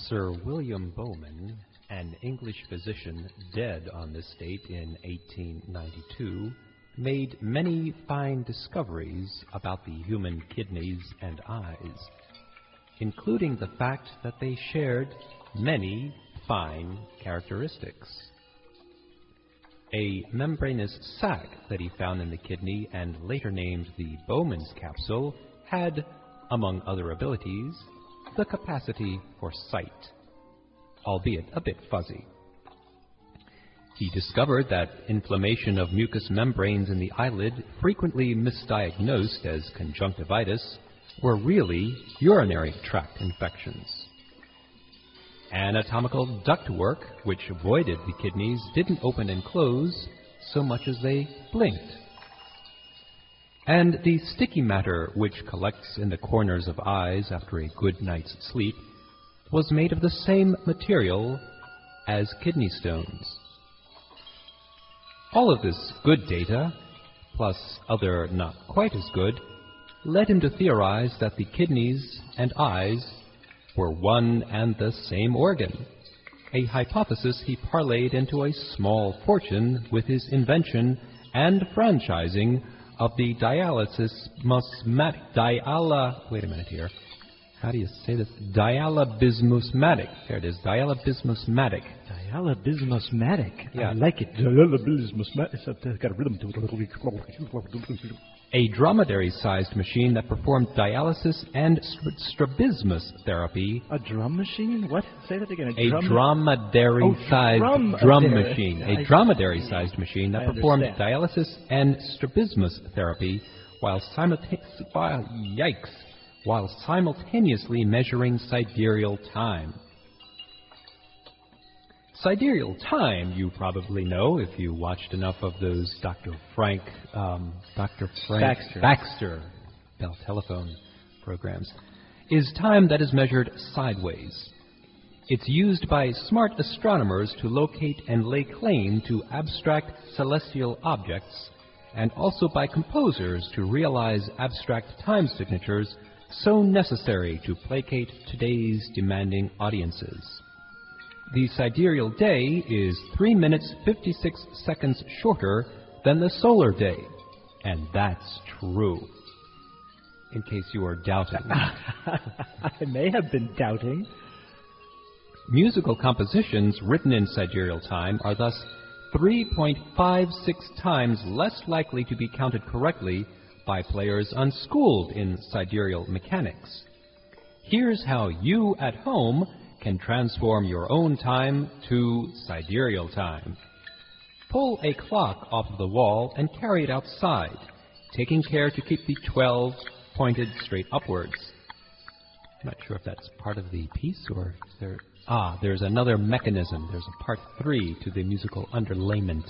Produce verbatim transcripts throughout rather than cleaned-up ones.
Sir William Bowman, an English physician dead on this date in eighteen ninety-two, made many fine discoveries about the human kidneys and eyes, including the fact that they shared many fine characteristics. A membranous sac that he found in the kidney and later named the Bowman's capsule had, among other abilities, the capacity for sight, albeit a bit fuzzy. He discovered that inflammation of mucous membranes in the eyelid, frequently misdiagnosed as conjunctivitis, were really urinary tract infections. Anatomical ductwork, which avoided the kidneys, didn't open and close so much as they blinked. And the sticky matter which collects in the corners of eyes after a good night's sleep was made of the same material as kidney stones. All of this good data, plus other not quite as good, led him to theorize that the kidneys and eyes were one and the same organ, a hypothesis he parlayed into a small fortune with his invention and franchising of the dialysis musmatic, diala, wait a minute here, how do you say this? Dialabismusmatic. There it is, dialabismusmatic. Dialabismusmatic. Yeah. I like it. Dialabismusmatic. It's got a rhythm to it. A dromedary-sized machine that performed dialysis and strabismus therapy. A drum machine? What? Say that again. A, drum dromedary-sized oh, drum drum machine. A I, dromedary-sized machine that I performed understand. dialysis and strabismus therapy while simultaneously, yikes, while simultaneously measuring sidereal time. Sidereal time, you probably know if you watched enough of those Doctor Frank, um, Doctor Frank Baxter. Baxter Bell telephone programs, is time that is measured sideways. It's used by smart astronomers to locate and lay claim to abstract celestial objects, and also by composers to realize abstract time signatures so necessary to placate today's demanding audiences. The sidereal day is three minutes fifty-six seconds shorter than the solar day, and that's true. In case you are doubting. I may have been doubting. Musical compositions written in sidereal time are thus three point five six times less likely to be counted correctly by players unschooled in sidereal mechanics. Here's how you at home can transform your own time to sidereal time. Pull a clock off of the wall and carry it outside, taking care to keep the twelve pointed straight upwards. I'm not sure if that's part of the piece or is there... Ah, there's another mechanism. There's a part three to the musical underlayment.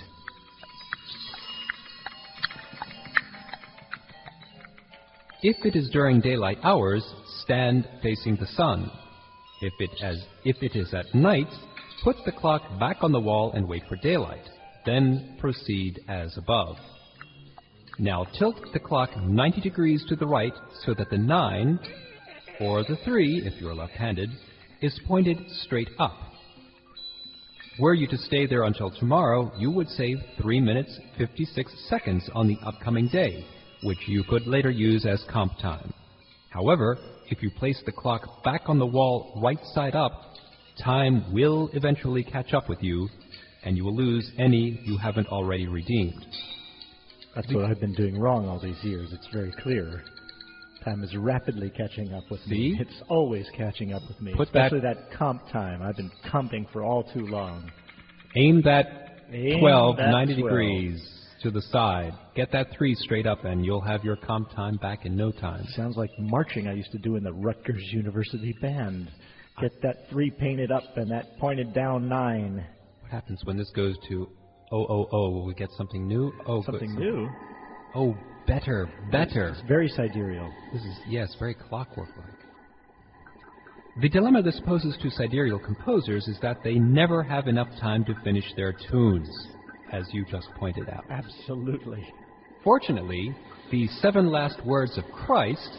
If it is during daylight hours, stand facing the sun. If it, as, if it is at night, put the clock back on the wall and wait for daylight. Then proceed as above. Now tilt the clock ninety degrees to the right so that the nine, or the three, if you're left-handed, is pointed straight up. Were you to stay there until tomorrow, you would save three minutes fifty-six seconds on the upcoming day, which you could later use as comp time. However, if you place the clock back on the wall right side up, time will eventually catch up with you, and you will lose any you haven't already redeemed. That's what I've been doing wrong all these years. It's very clear. Time is rapidly catching up with See? me. It's always catching up with me, Put especially that, that comp time. I've been comping for all too long. Aim that Aim twelve, that ninety twelve. degrees to the side. Get that three straight up, and you'll have your comp time back in no time. Sounds like marching I used to do in the Rutgers University Band. Get that three painted up and that pointed down nine. What happens when this goes to oh, oh, oh? Will we get something new? Oh, Something good. new? Oh, better, better. It's very sidereal. This is, yes, very clockwork-like. The dilemma this poses to sidereal composers is that they never have enough time to finish their tunes, as you just pointed out. Absolutely. Fortunately, the seven last words of Christ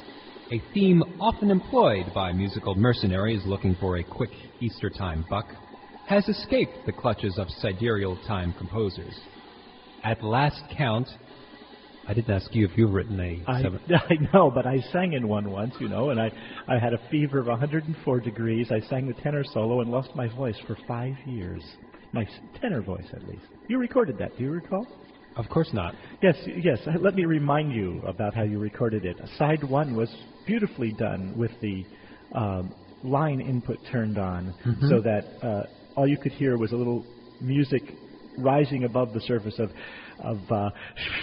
a theme often employed by musical mercenaries looking for a quick Easter time buck, has escaped the clutches of sidereal time composers. At last count, I didn't ask you if you've written a I, seven. I know, but I sang in one once, you know, and I, I had a fever of one hundred four degrees. I sang the tenor solo and lost my voice for five years. My tenor voice, at least. You recorded that, do you recall? Of course not. Yes, yes. Let me remind you about how you recorded it. Side one was beautifully done with the um, line input turned on, Mm-hmm. so that uh, all you could hear was a little music rising above the surface of, of uh,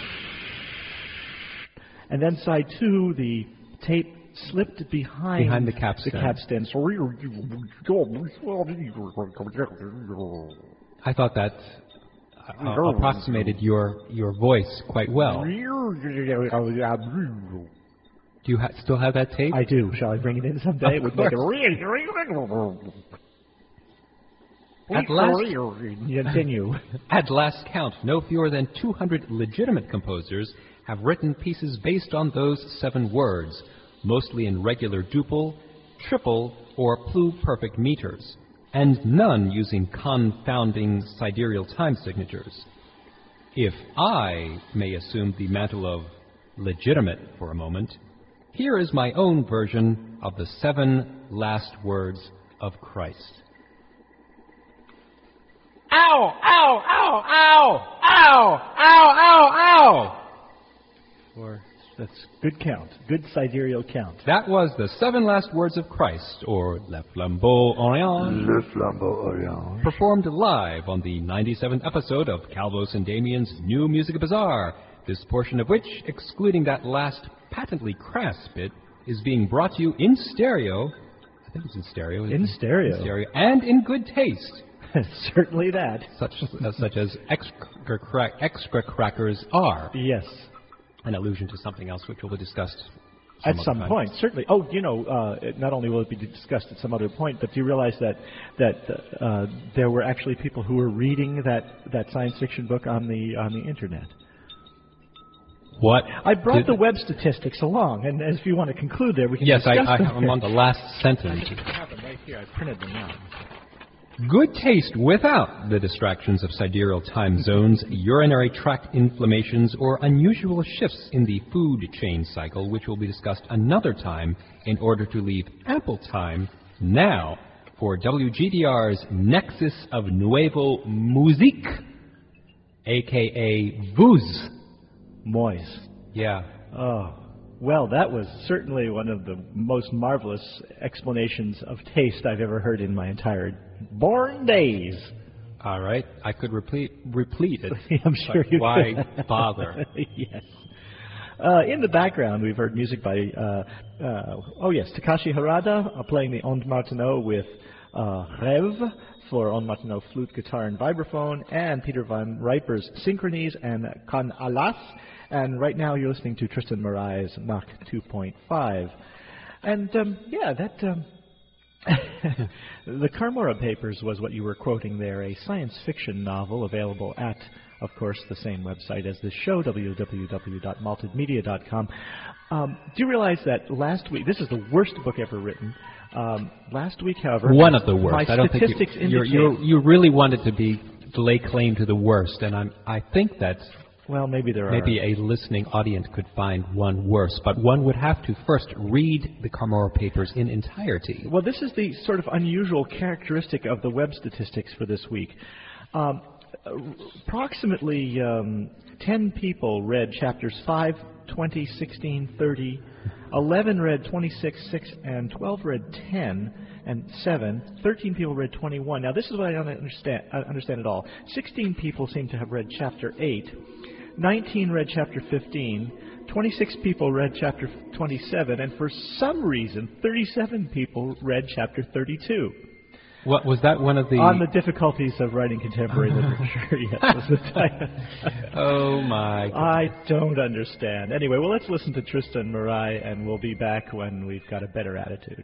and then side two, the tape slipped behind, Behind the capstan. The capstan. I thought that uh, approximated your your voice quite well. Do you ha- still have that tape? I do. Shall I bring it in someday? Of It would make a At last, continue. at last count, no fewer than two hundred legitimate composers have written pieces based on those seven words, mostly in regular duple, triple, or pluperfect meters, and none using confounding sidereal time signatures. If I may assume the mantle of legitimate for a moment, here is my own version of the seven last words of Christ. Ow! Ow! Ow! Ow! Ow! Ow! Ow! Ow! Or that's good count. Good sidereal count. That was the seven last words of Christ, or Le Flambeau Orient, Le Flambeau Orient. performed live on the ninety-seventh episode of Calvos and Damien's New Music Bazaar, this portion of which, excluding that last patently crass bit, is being brought to you in stereo. I think it's in stereo. In stereo. In stereo, and in good taste. Certainly that. Such, uh, such as extra, crack, extra crackers are. Yes. An allusion to something else which will be discussed At some some other time. point, certainly. Oh, you know, uh, it, not only will it be discussed at some other point, but do you realize that that uh, there were actually people who were reading that, that science fiction book on the on the internet? What? I brought did, the web statistics along, and if you want to conclude there, we can Yes, I, discuss I, them. I'm on the last sentence. I have them right here. I printed them out. Good taste without the distractions of sidereal time zones, urinary tract inflammations, or unusual shifts in the food chain cycle, which will be discussed another time in order to leave ample time now for W G D R's Nexus of Nuevo Musique, a k a. Vuz. Moise. Yeah. Oh, well, that was certainly one of the most marvelous explanations of taste I've ever heard in my entire born days. All right. I could replete, replete it. I'm sure but you why could. bother? Yes. Uh, in the background, we've heard music by, uh, uh, oh yes, Takashi Harada uh, playing the Onde Martineau with uh, Rêve for Onde Martineau flute, guitar, and vibraphone, and Peter Van Riper's Synchronies and Con Alas. And right now you're listening to Tristan Marai's Mach two point five. And, um, yeah, that... Um, the Carmora Papers was what you were quoting there, a science fiction novel available at, of course, the same website as the show, w w w dot malted media dot com. Um, do you realize that last week, this is the worst book ever written. Um, last week, however, One of the worst. my I don't think statistics you, you're, indicate... you're, you really wanted to be to lay claim to the worst, and I'm, I think that Well, maybe there maybe are... a listening audience could find one worse, but one would have to first read the Carmora Papers in entirety. Well, this is the sort of unusual characteristic of the web statistics for this week. Um, approximately um, ten people read chapters five, twenty, sixteen, thirty, eleven read twenty-six, six, and twelve read ten, and seven. thirteen people read twenty-one. Now, this is what I don't understand, I understand at all. sixteen people seem to have read chapter eight. nineteen read chapter fifteen, twenty-six people read chapter twenty-seven, and for some reason, thirty-seven people read chapter thirty-two. What was that one of the... On the difficulties of writing contemporary literature, yes, was the title. Oh, my God. I don't understand. Anyway, well, let's listen to Tristan Marai, and we'll be back when we've got a better attitude.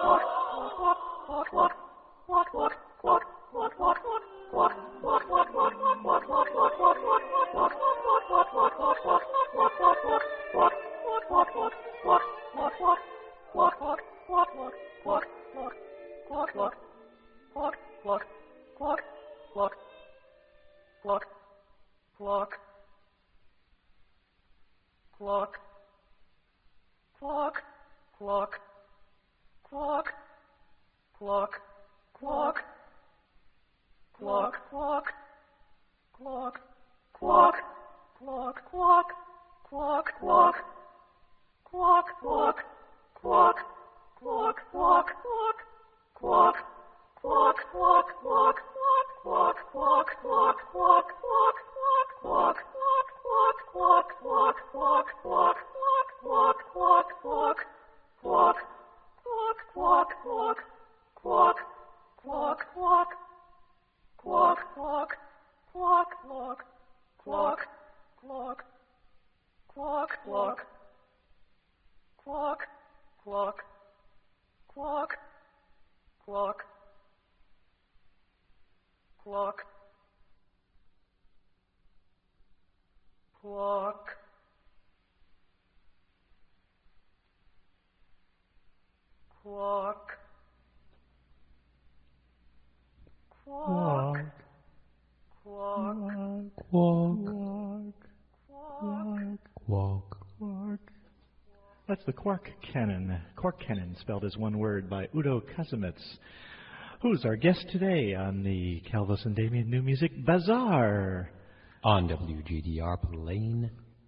That's the Quark Canon. Quark Canon, spelled as one word, by Udo Kasemets, who's our guest today on the Calvis and Damian New Music Bazaar. On W G D R Plainfield.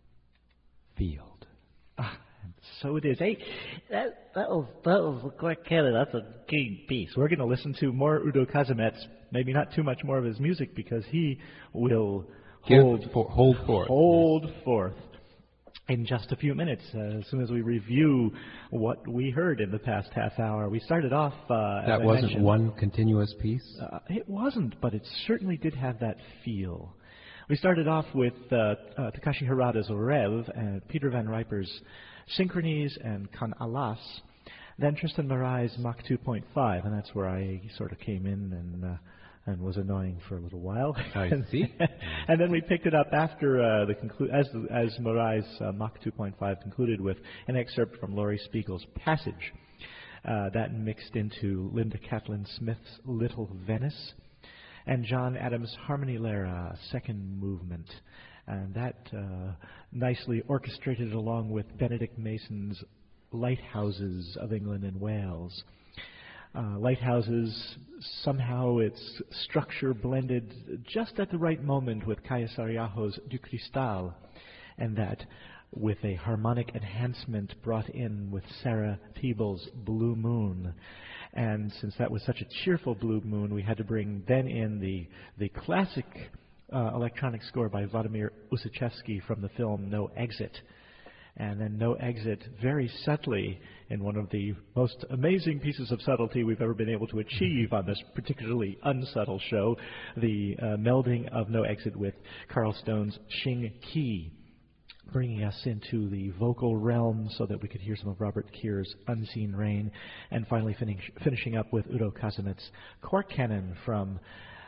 Ah, so it is. Hey, that, that was that was the Quark Canon. That's a key piece. We're going to listen to more Udo Kasemets, maybe not too much more of his music, because he will hold, Give, for, hold forth. Hold forth. In just a few minutes, uh, as soon as we review what we heard in the past half hour. We started off... Uh, that as wasn't mentioned, one continuous piece? Uh, it wasn't, but it certainly did have that feel. We started off with uh, uh, Takashi Harada's Rev and Peter Van Riper's Synchronies and Kan Alas. Then Tristan Marai's Mach two point five, and that's where I sort of came in and... Uh, and was annoying for a little while. I see. And then we picked it up after uh, the conclu- as the, as Marai's uh, Mach two point five concluded with an excerpt from Laurie Spiegel's Passage. Uh, that mixed into Linda Catlin Smith's Little Venice and John Adams' Harmony Lara, second movement. And that uh, nicely orchestrated along with Benedict Mason's Lighthouses of England and Wales. Uh, lighthouses, somehow its structure blended just at the right moment with Kaya Sarriaho's Du Cristal, and that with a harmonic enhancement brought in with Sarah Peebles' Blue Moon. And since that was such a cheerful Blue Moon, we had to bring then in the, the classic uh, electronic score by Vladimir Usichevsky from the film No Exit. And then No Exit, very subtly, in one of the most amazing pieces of subtlety we've ever been able to achieve on this particularly unsubtle show, the uh, melding of No Exit with Carl Stone's Xing Qi, bringing us into the vocal realm so that we could hear some of Robert Keir's Unseen Rain, and finally finish, finishing up with Udo Kasemets' Quark Canon from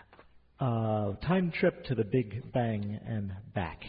uh, Time Trip to the Big Bang and Back.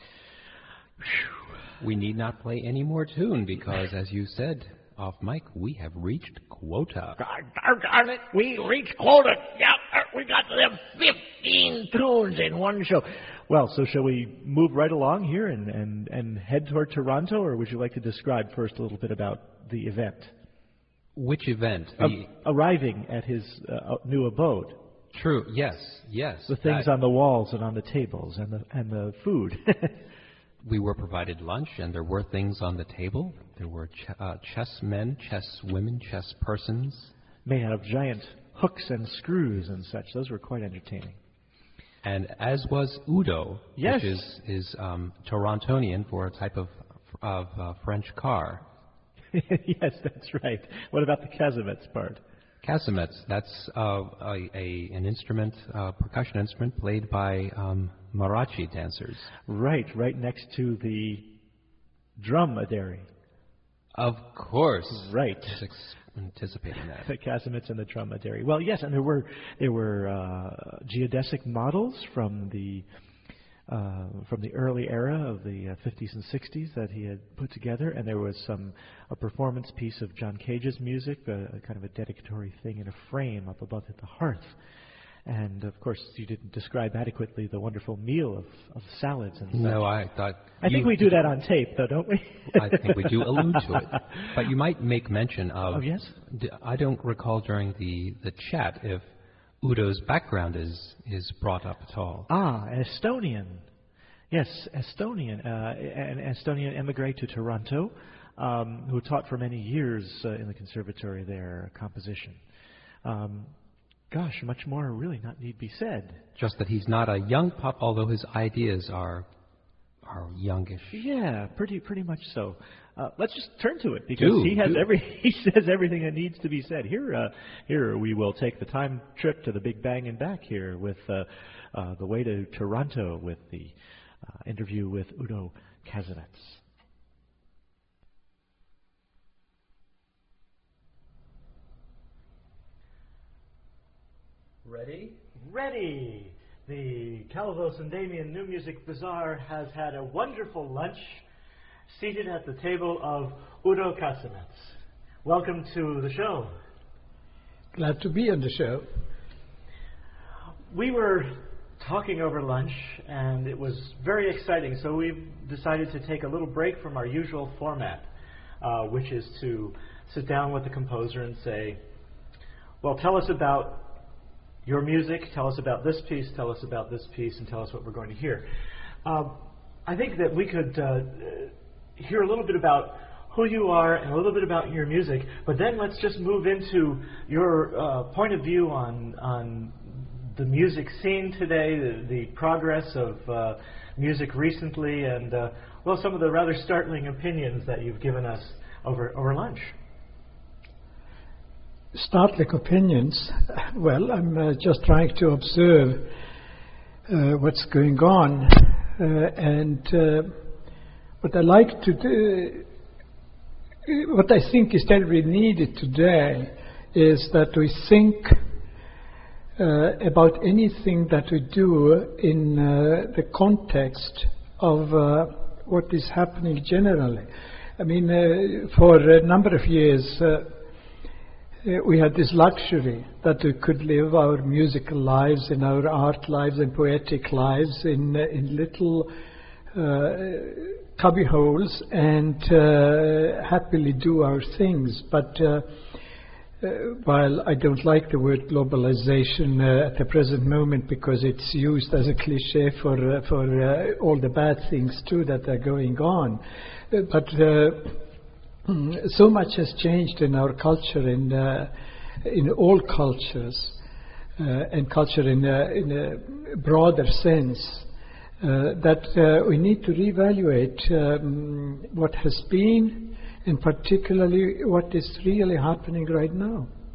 Whew. We need not play any more tune because, as you said off mic, we have reached quota. Darn it, we reached quota. Yeah, we got to them fifteen tunes in one show. Well, so shall we move right along here and, and, and head toward Toronto, or would you like to describe first a little bit about the event? Which event? Uh, The arriving at his uh, new abode. True. Yes. Yes. The things that- on the walls and on the tables and the and the food. We were provided lunch, and there were things on the table. There were ch- uh, chess men, chess women, chess persons. Made out of giant hooks and screws and such. Those were quite entertaining. And as was Udo, Yes. which is, is um, Torontonian for a type of, of uh, French car. Yes, that's right. What about the Kasemets part? Kasemets, that's uh, a, a, an instrument, uh, percussion instrument played by um, Marathi dancers. Right, right next to the dromedary. Of course. Right. It's ex- anticipating that. The Casamates and the Dromedary. Well, yes, and there were there were uh, geodesic models from the uh, from the early era of the uh, fifties and sixties that he had put together, and there was some a performance piece of John Cage's music, a, a kind of a dedicatory thing in a frame up above at the hearth. And of course, you didn't describe adequately the wonderful meal of, of salads and such. No, I thought. I think we do that on tape, though, don't we? I think we do allude to it. But you might make mention of. Oh, yes? d- I don't recall during the, the chat if Udo's background is, is brought up at all. Ah, Estonian. Yes, Estonian. Uh, an Estonian emigre to Toronto um, who taught for many years uh, in the conservatory there, composition. Um, Gosh, much more really not need be said. Just that he's not a young pup, although his ideas are are youngish. Yeah, pretty pretty much so. Uh, let's just turn to it because do, he has do. every he says everything that needs to be said. Here, uh, here we will take the time trip to the Big Bang and back here with uh, uh, the way to Toronto with the uh, interview with Udo Kasanetz. Ready? Ready! The Calvos and Damien New Music Bazaar has had a wonderful lunch seated at the table of Udo Kasanetz. Welcome to the show. Glad to be on the show. We were talking over lunch and it was very exciting, so we've decided to take a little break from our usual format, uh, which is to sit down with the composer and say, well, tell us about your music, tell us about this piece, tell us about this piece, and tell us what we're going to hear. Uh, I think that we could uh, hear a little bit about who you are and a little bit about your music, but then let's just move into your uh, point of view on on the music scene today, the, the progress of uh, music recently, and uh, well, some of the rather startling opinions that you've given us over over lunch. Startling opinions. Well, I'm uh, just trying to observe uh, what's going on, uh, and uh, what I like to do, what I think is terribly needed today, is that we think uh, about anything that we do in uh, the context of uh, what is happening generally. I mean, uh, for a number of years. Uh, Uh, we had this luxury that we could live our musical lives and our art lives and poetic lives in uh, in little uh, cubby holes and uh, happily do our things. But uh, uh, while I don't like the word globalization uh, at the present moment because it's used as a cliche for uh, for uh, all the bad things too that are going on, uh, but. Uh, So much has changed in our culture, in uh, in all cultures, uh, and culture in a, in a broader sense, uh, that uh, we need to reevaluate um, what has been, and particularly what is really happening right now.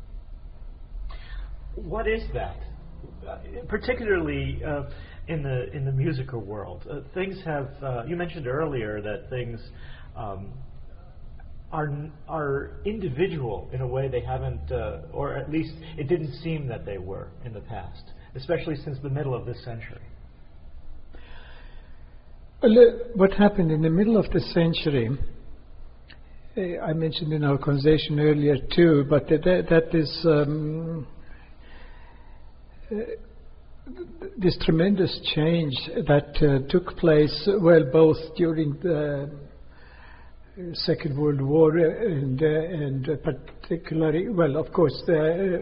What is that? Uh, particularly uh, in the in the musical world, uh, things have. Uh, you mentioned earlier that things. Um, Are, are individual in a way they haven't, uh, or at least it didn't seem that they were in the past, especially since the middle of this century. Well, uh, what happened in the middle of the century, uh, I mentioned in our conversation earlier too, but that, that is um, uh, this tremendous change that uh, took place, well, both during the Second World War and uh, and uh, particularly, well, of course, uh,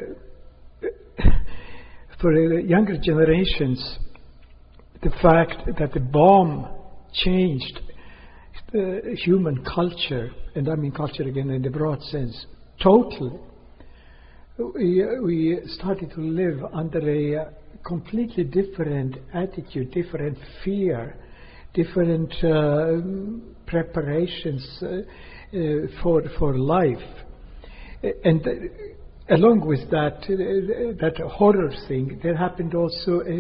for the younger generations, the fact that the bomb changed the human culture, and I mean culture again in the broad sense, totally. We, we started to live under a completely different attitude, different fear, different uh, preparations uh, uh, for for life, and uh, along with that uh, that horror thing, there happened also a,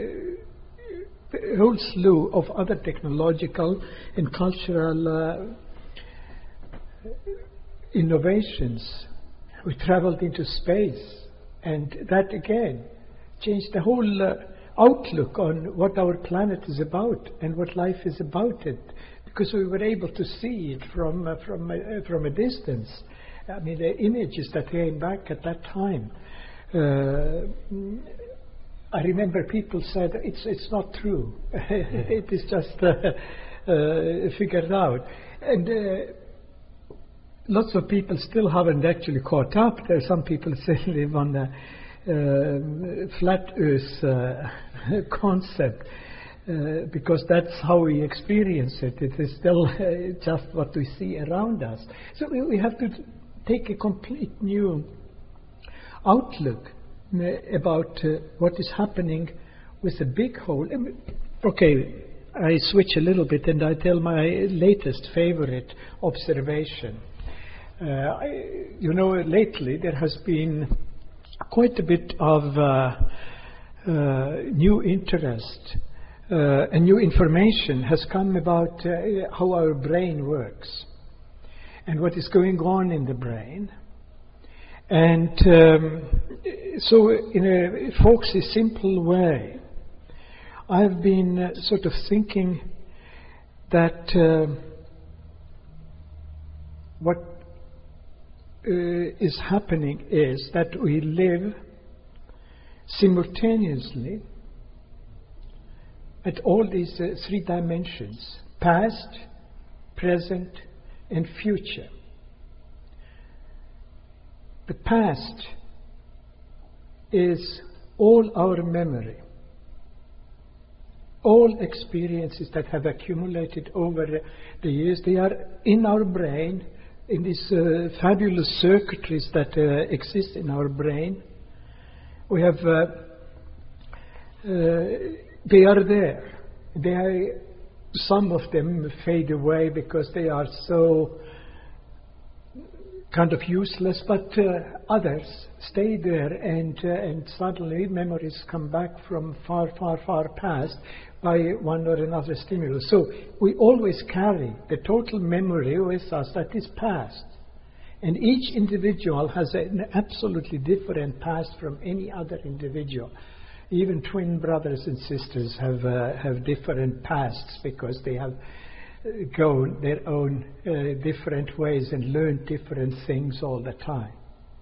a whole slew of other technological and cultural uh, innovations we traveled into space, and that again changed the whole uh, outlook on what our planet is about and what life is about it, because we were able to see it from uh, from uh, from a distance. I mean, the images that came back at that time. Uh, I remember people said it's it's not true. It is just uh, uh, figured out, and uh, lots of people still haven't actually caught up. There are some people still live on the uh, flat Earth uh, concept uh, because that's how we experience it. It is still uh, just what we see around us. So we, we have to take a complete new outlook about uh, what is happening with the big whole. Okay, I switch a little bit and I tell my latest favorite observation. Uh, I, you know, lately there has been quite a bit of uh, uh, new interest uh, and new information has come about uh, how our brain works and what is going on in the brain. And um, so in a folksy, simple way, I've been uh, sort of thinking that uh, what uh, is happening is that we live simultaneously at all these uh, three dimensions: past, present, and future. The past is all our memory, all experiences that have accumulated over the years. They are in our brain, in these uh, fabulous circuitries that uh, exist in our brain. We have, uh, uh, they are there. They are, some of them fade away because they are so kind of useless, but uh, others stay there, and uh, and suddenly memories come back from far, far, far past by one or another stimulus. So we always carry the total memory with us that is past. And each individual has an absolutely different past from any other individual. Even twin brothers and sisters have uh, have different pasts because they have go their own uh, different ways and learn different things all the time.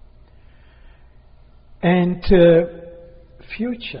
And uh, future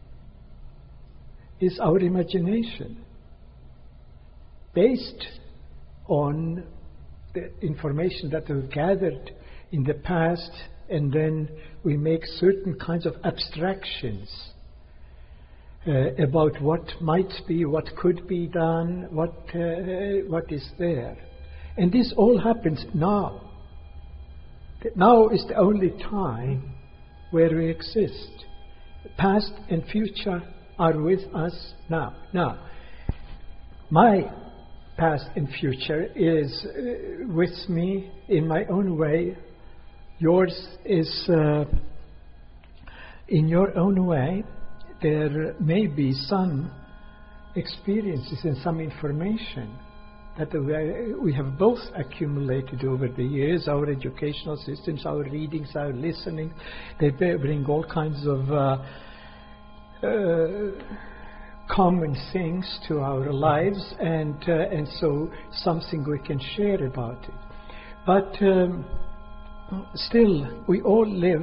is our imagination based on the information that we've gathered in the past, and then we make certain kinds of abstractions Uh, about what might be, what could be done, what uh, what is there. And this all happens now. Now is the only time where we exist. Past and future are with us now. Now, my past and future is uh, with me in my own way. Yours is uh, in your own way. There may be some experiences and some information that we have both accumulated over the years, our educational systems, our readings, our listening. They bring all kinds of uh, uh, common things to our lives, and uh, and so something we can share about it. But um, still, we all live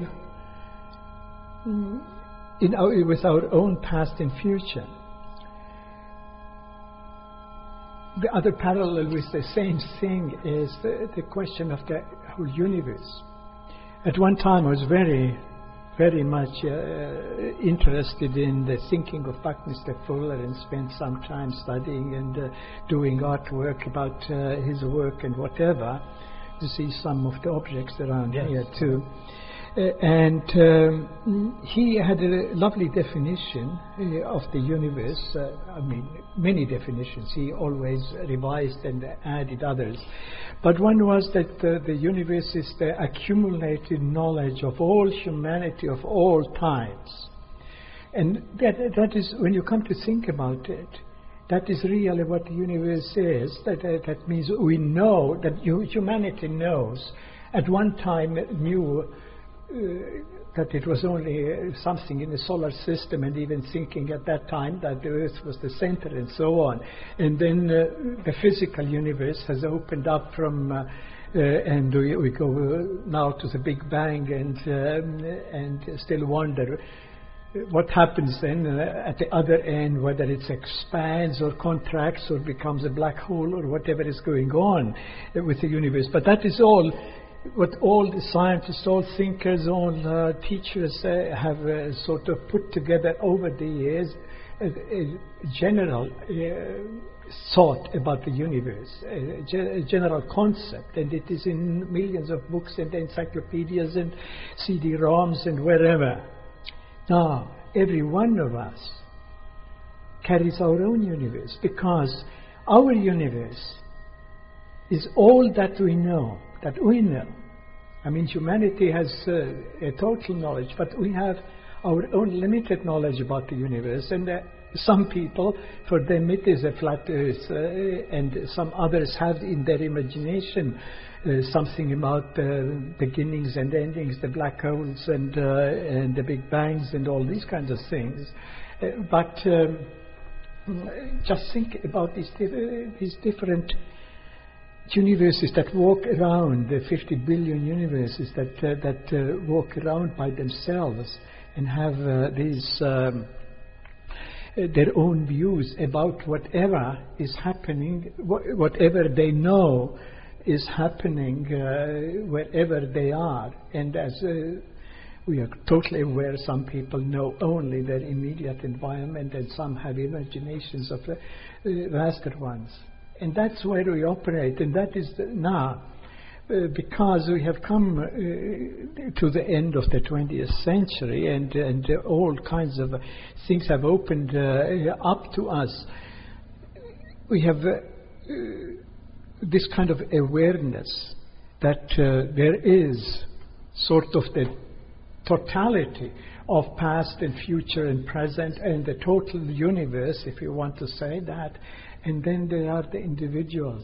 In our, with our own past and future. The other parallel with the same thing is the, the question of the whole universe. At one time I was very, very much uh, interested in the thinking of Buckminster Fuller and spent some time studying and uh, doing artwork about uh, his work and whatever. You see some of the objects around yes. here too. Uh, and um, he had a lovely definition uh, of the universe. Uh, I mean, many definitions. He always revised and added others. But one was that uh, the universe is the accumulated knowledge of all humanity of all times. And that, that is, when you come to think about it, that is really what the universe is. That, uh, that means we know, that humanity knows at one time knew uh, that it was only uh, something in the solar system, and even thinking at that time that the Earth was the center and so on. And then uh, the physical universe has opened up from, uh, uh, and we, we go uh, now to the Big Bang, and um, and still wonder what happens then uh, at the other end, whether it expands or contracts or becomes a black hole or whatever is going on uh, with the universe. But that is all what all the scientists, all thinkers, all uh, teachers uh, have uh, sort of put together over the years, a, a general uh, thought about the universe, a, ge- a general concept, and it is in millions of books and encyclopedias and C D ROMs and wherever. Now, every one of us carries our own universe, because our universe is all that we know, that we know. I mean, humanity has uh, a total knowledge, but we have our own limited knowledge about the universe. And uh, some people, for them it is a flat earth, uh, and some others have in their imagination uh, something about uh, beginnings and endings, the black holes and, uh, and the big bangs and all these kinds of things. Uh, but um, just think about these, di- these different universes that walk around, the fifty billion universes that uh, that uh, walk around by themselves and have uh, these um, uh, their own views about whatever is happening, wh- whatever they know is happening uh, wherever they are. And as uh, we are totally aware, some people know only their immediate environment, and some have imaginations of uh, vaster ones. And that's where we operate, and that is the, now, uh, because we have come uh, to the end of the twentieth century, and, and uh, all kinds of uh, things have opened uh, up to us. We have uh, uh, this kind of awareness that uh, there is sort of the totality of past and future and present, and the total universe, if you want to say that. And then there are the individuals,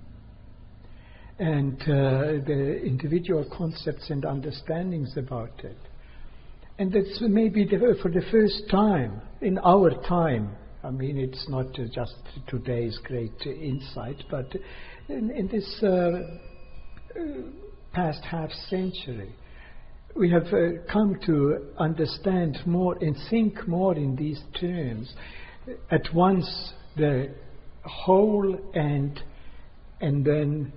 and uh, the individual concepts and understandings about it. And that's maybe the, for the first time in our time. I mean, it's not uh, just today's great uh, insight, but in, in this uh, uh, past half century, we have uh, come to understand more and think more in these terms. At once, the whole and and then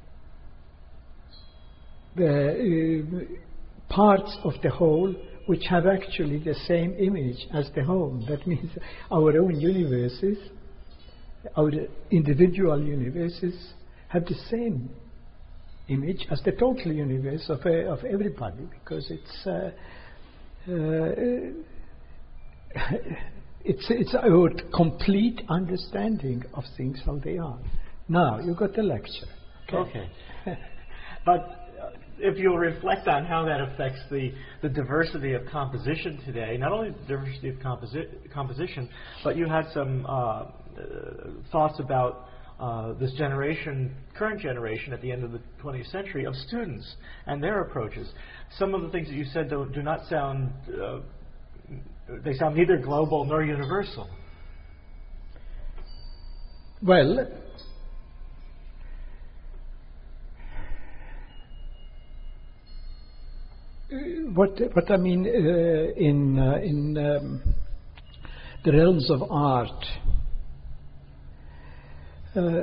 the uh, parts of the whole which have actually the same image as the whole. That means our own universes, our individual universes, have the same image as the total universe of uh, of everybody, because it's uh, uh, It's it's our complete understanding of things how they are. Now, you got the lecture. Okay. okay. But uh, if you'll reflect on how that affects the, the diversity of composition today, not only the diversity of composi- composition, but you had some uh, uh, thoughts about uh, this generation, current generation at the end of the twentieth century, of students and their approaches. Some of the things that you said do, do not sound... Uh, They sound neither global nor universal. Well, what what I mean uh, in uh, in um, the realms of art, uh,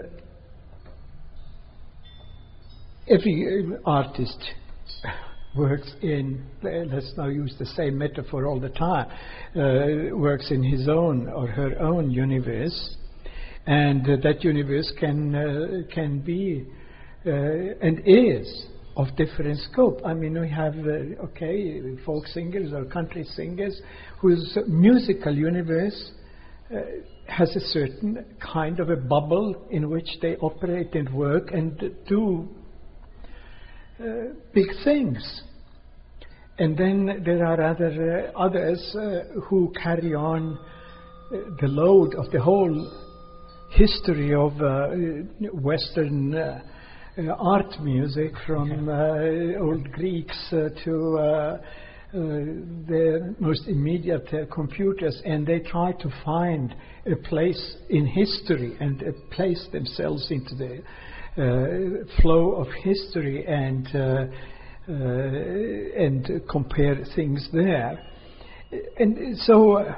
every artist works in, let's now use the same metaphor all the time, uh, works in his own or her own universe, and uh, that universe can uh, can be uh, and is of different scope. I mean, we have uh, okay, folk singers or country singers whose musical universe uh, has a certain kind of a bubble in which they operate and work and do Uh, big things. And then there are other uh, others uh, who carry on uh, the load of the whole history of uh, Western uh, uh, art music, from uh, old Greeks uh, to uh, uh, the most immediate uh, computers, and they try to find a place in history and uh, place themselves into the uh, flow of history and uh, uh, and uh, compare things there. And so uh,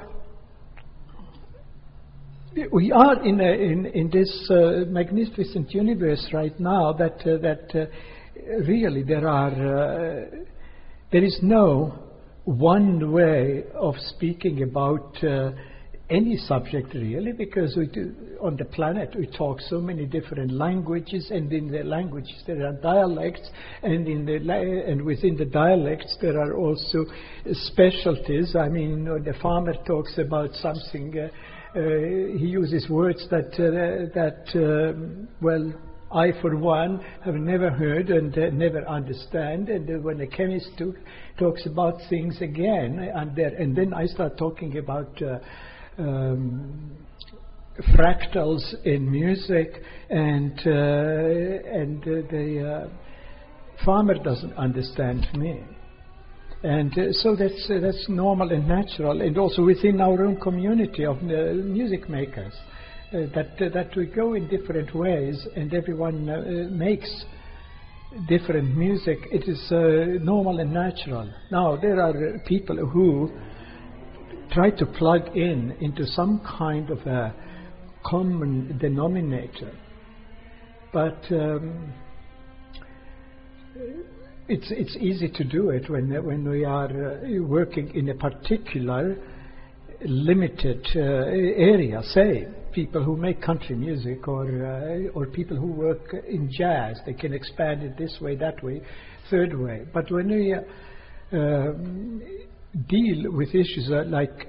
we are in, a, in, in this uh, magnificent universe right now that, uh, that uh, really there are, uh, there is no one way of speaking about uh, any subject really, because we do, on the planet we talk so many different languages, and in the languages there are dialects, and in the la- and within the dialects there are also specialties. I mean, when the farmer talks about something, uh, uh, he uses words that uh, that uh, well, I for one have never heard and uh, never understand. And uh, when a chemist to, talks about things again, and there, and then I start talking about Uh, Um, fractals in music, and uh, and uh, the uh, farmer doesn't understand me, and uh, so that's uh, that's normal and natural, and also within our own community of uh, music makers, uh, that uh, that we go in different ways, and everyone uh, makes different music. It is uh, normal and natural. Now there are people who try to plug in into some kind of a common denominator, but um, it's it's easy to do it when when we are uh, working in a particular limited uh, area. Say people who make country music, or uh, or people who work in jazz, they can expand it this way, that way, third way. But when we uh, um, deal with issues like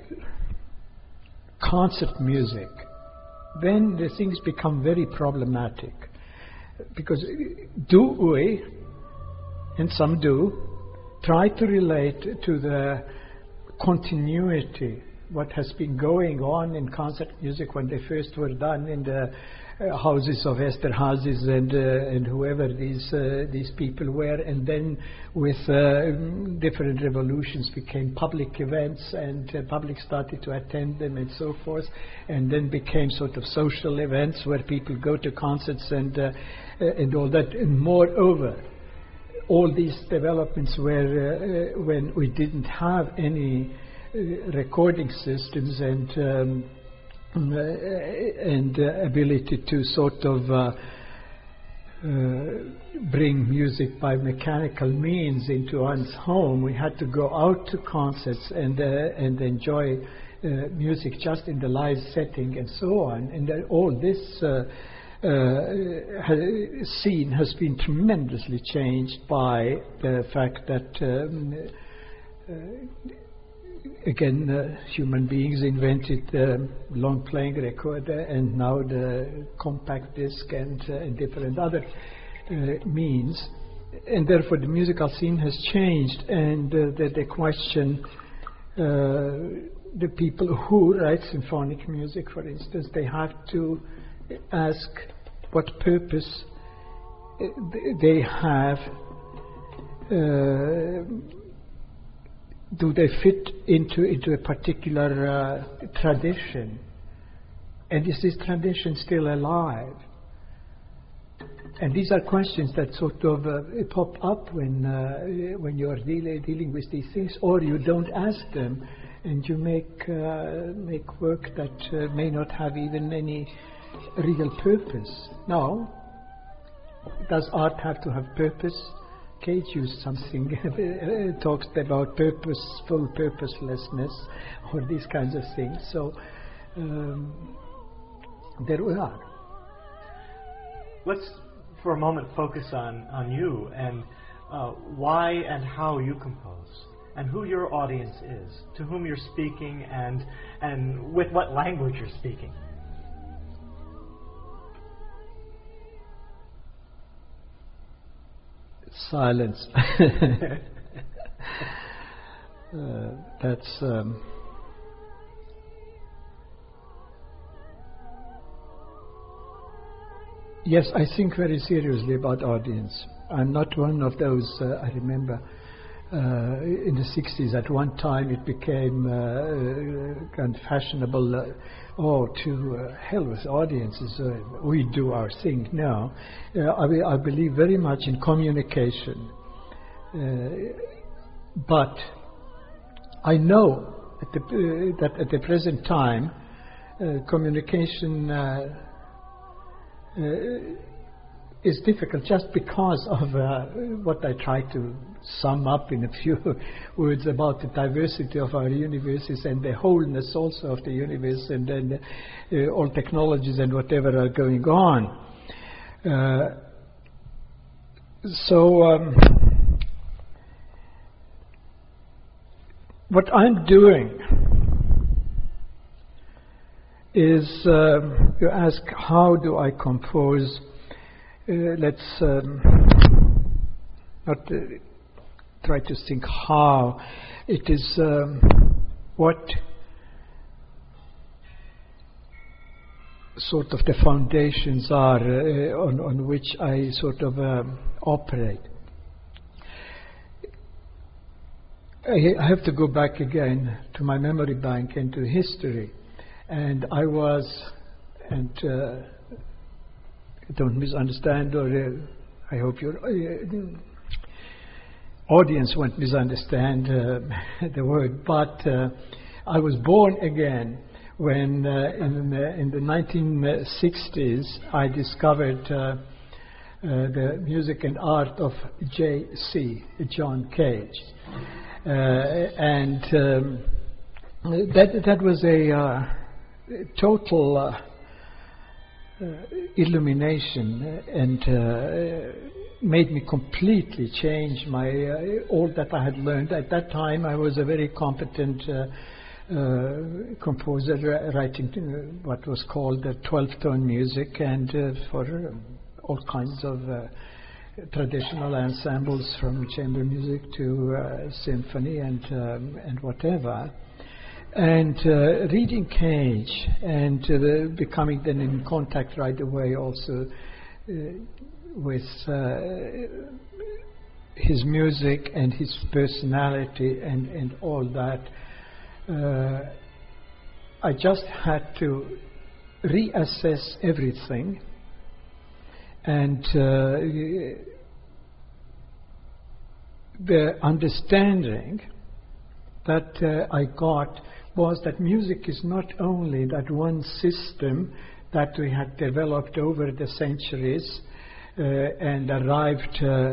concert music, then the things become very problematic. Because do we, and some do, try to relate to the continuity, what has been going on in concert music when they first were done in the uh, houses of Esterházys and uh, and whoever these uh, these people were, and then with uh, different revolutions became public events, and uh, public started to attend them and so forth, and then became sort of social events where people go to concerts and uh, uh, and all that. And moreover, all these developments were uh, uh, when we didn't have any uh, recording systems and um, uh, and uh, ability to sort of uh, uh, bring music by mechanical means into one's home. We had to go out to concerts and uh, and enjoy uh, music just in the live setting and so on. And uh, all this uh, uh, ha- scene has been tremendously changed by the fact that um, uh, again, uh, human beings invented the long playing recorder, and now the compact disc and, uh, and different other uh, means, and therefore the musical scene has changed. And uh, the, the question, uh, the people who write symphonic music, for instance, they have to ask what purpose uh, they have. Uh, Do they fit into into a particular uh, tradition? And is this tradition still alive? And these are questions that sort of uh, pop up when uh, when you are deal- dealing with these things, or you don't ask them, and you make uh, make work that uh, may not have even any real purpose. Now, does art have to have purpose? Cage used something, talks about purposeful purposelessness, or these kinds of things. So um, there we are. Let's, for a moment, focus on, on you and uh, why and how you compose, and who your audience is, to whom you're speaking, and and with what language you're speaking. Silence. uh, that's um, yes, I think very seriously about audience. I'm not one of those, uh, I remember, uh, in the sixties, at one time it became uh, kind of fashionable, uh, oh, to uh, hell with audiences, uh, we do our thing. No, uh, I, I believe very much in communication. Uh, but I know at the, uh, that at the present time, uh, communication uh, uh, is difficult just because of uh, what I try to sum up in a few words about the diversity of our universes and the wholeness also of the universe, and then uh, all technologies and whatever are going on. Uh, so um, what I'm doing is, um, you ask, how do I compose? Uh, let's um, not uh, try to think how. It is um, what sort of the foundations are uh, on, on which I sort of um, operate. I have to go back again to my memory bank and to history. And I was, and uh, don't misunderstand, or uh, I hope your uh, audience won't misunderstand uh, the word, but uh, I was born again when uh, in, the, in the nineteen sixties I discovered uh, uh, the music and art of J C, John Cage. Uh, and um, that, that was a uh, total uh, Uh, illumination, and uh, made me completely change my uh, all that I had learned. At that time I was a very competent uh, uh, composer, uh, writing uh, what was called the twelve-tone music, and uh, for uh, all kinds of uh, traditional ensembles, from chamber music to uh, symphony and um, and whatever. And uh, reading Cage and uh, becoming then in contact right away also uh, with uh, his music and his personality and, and all that, uh, I just had to reassess everything, and uh, the understanding that uh, I got was that music is not only that one system that we had developed over the centuries uh, and arrived uh,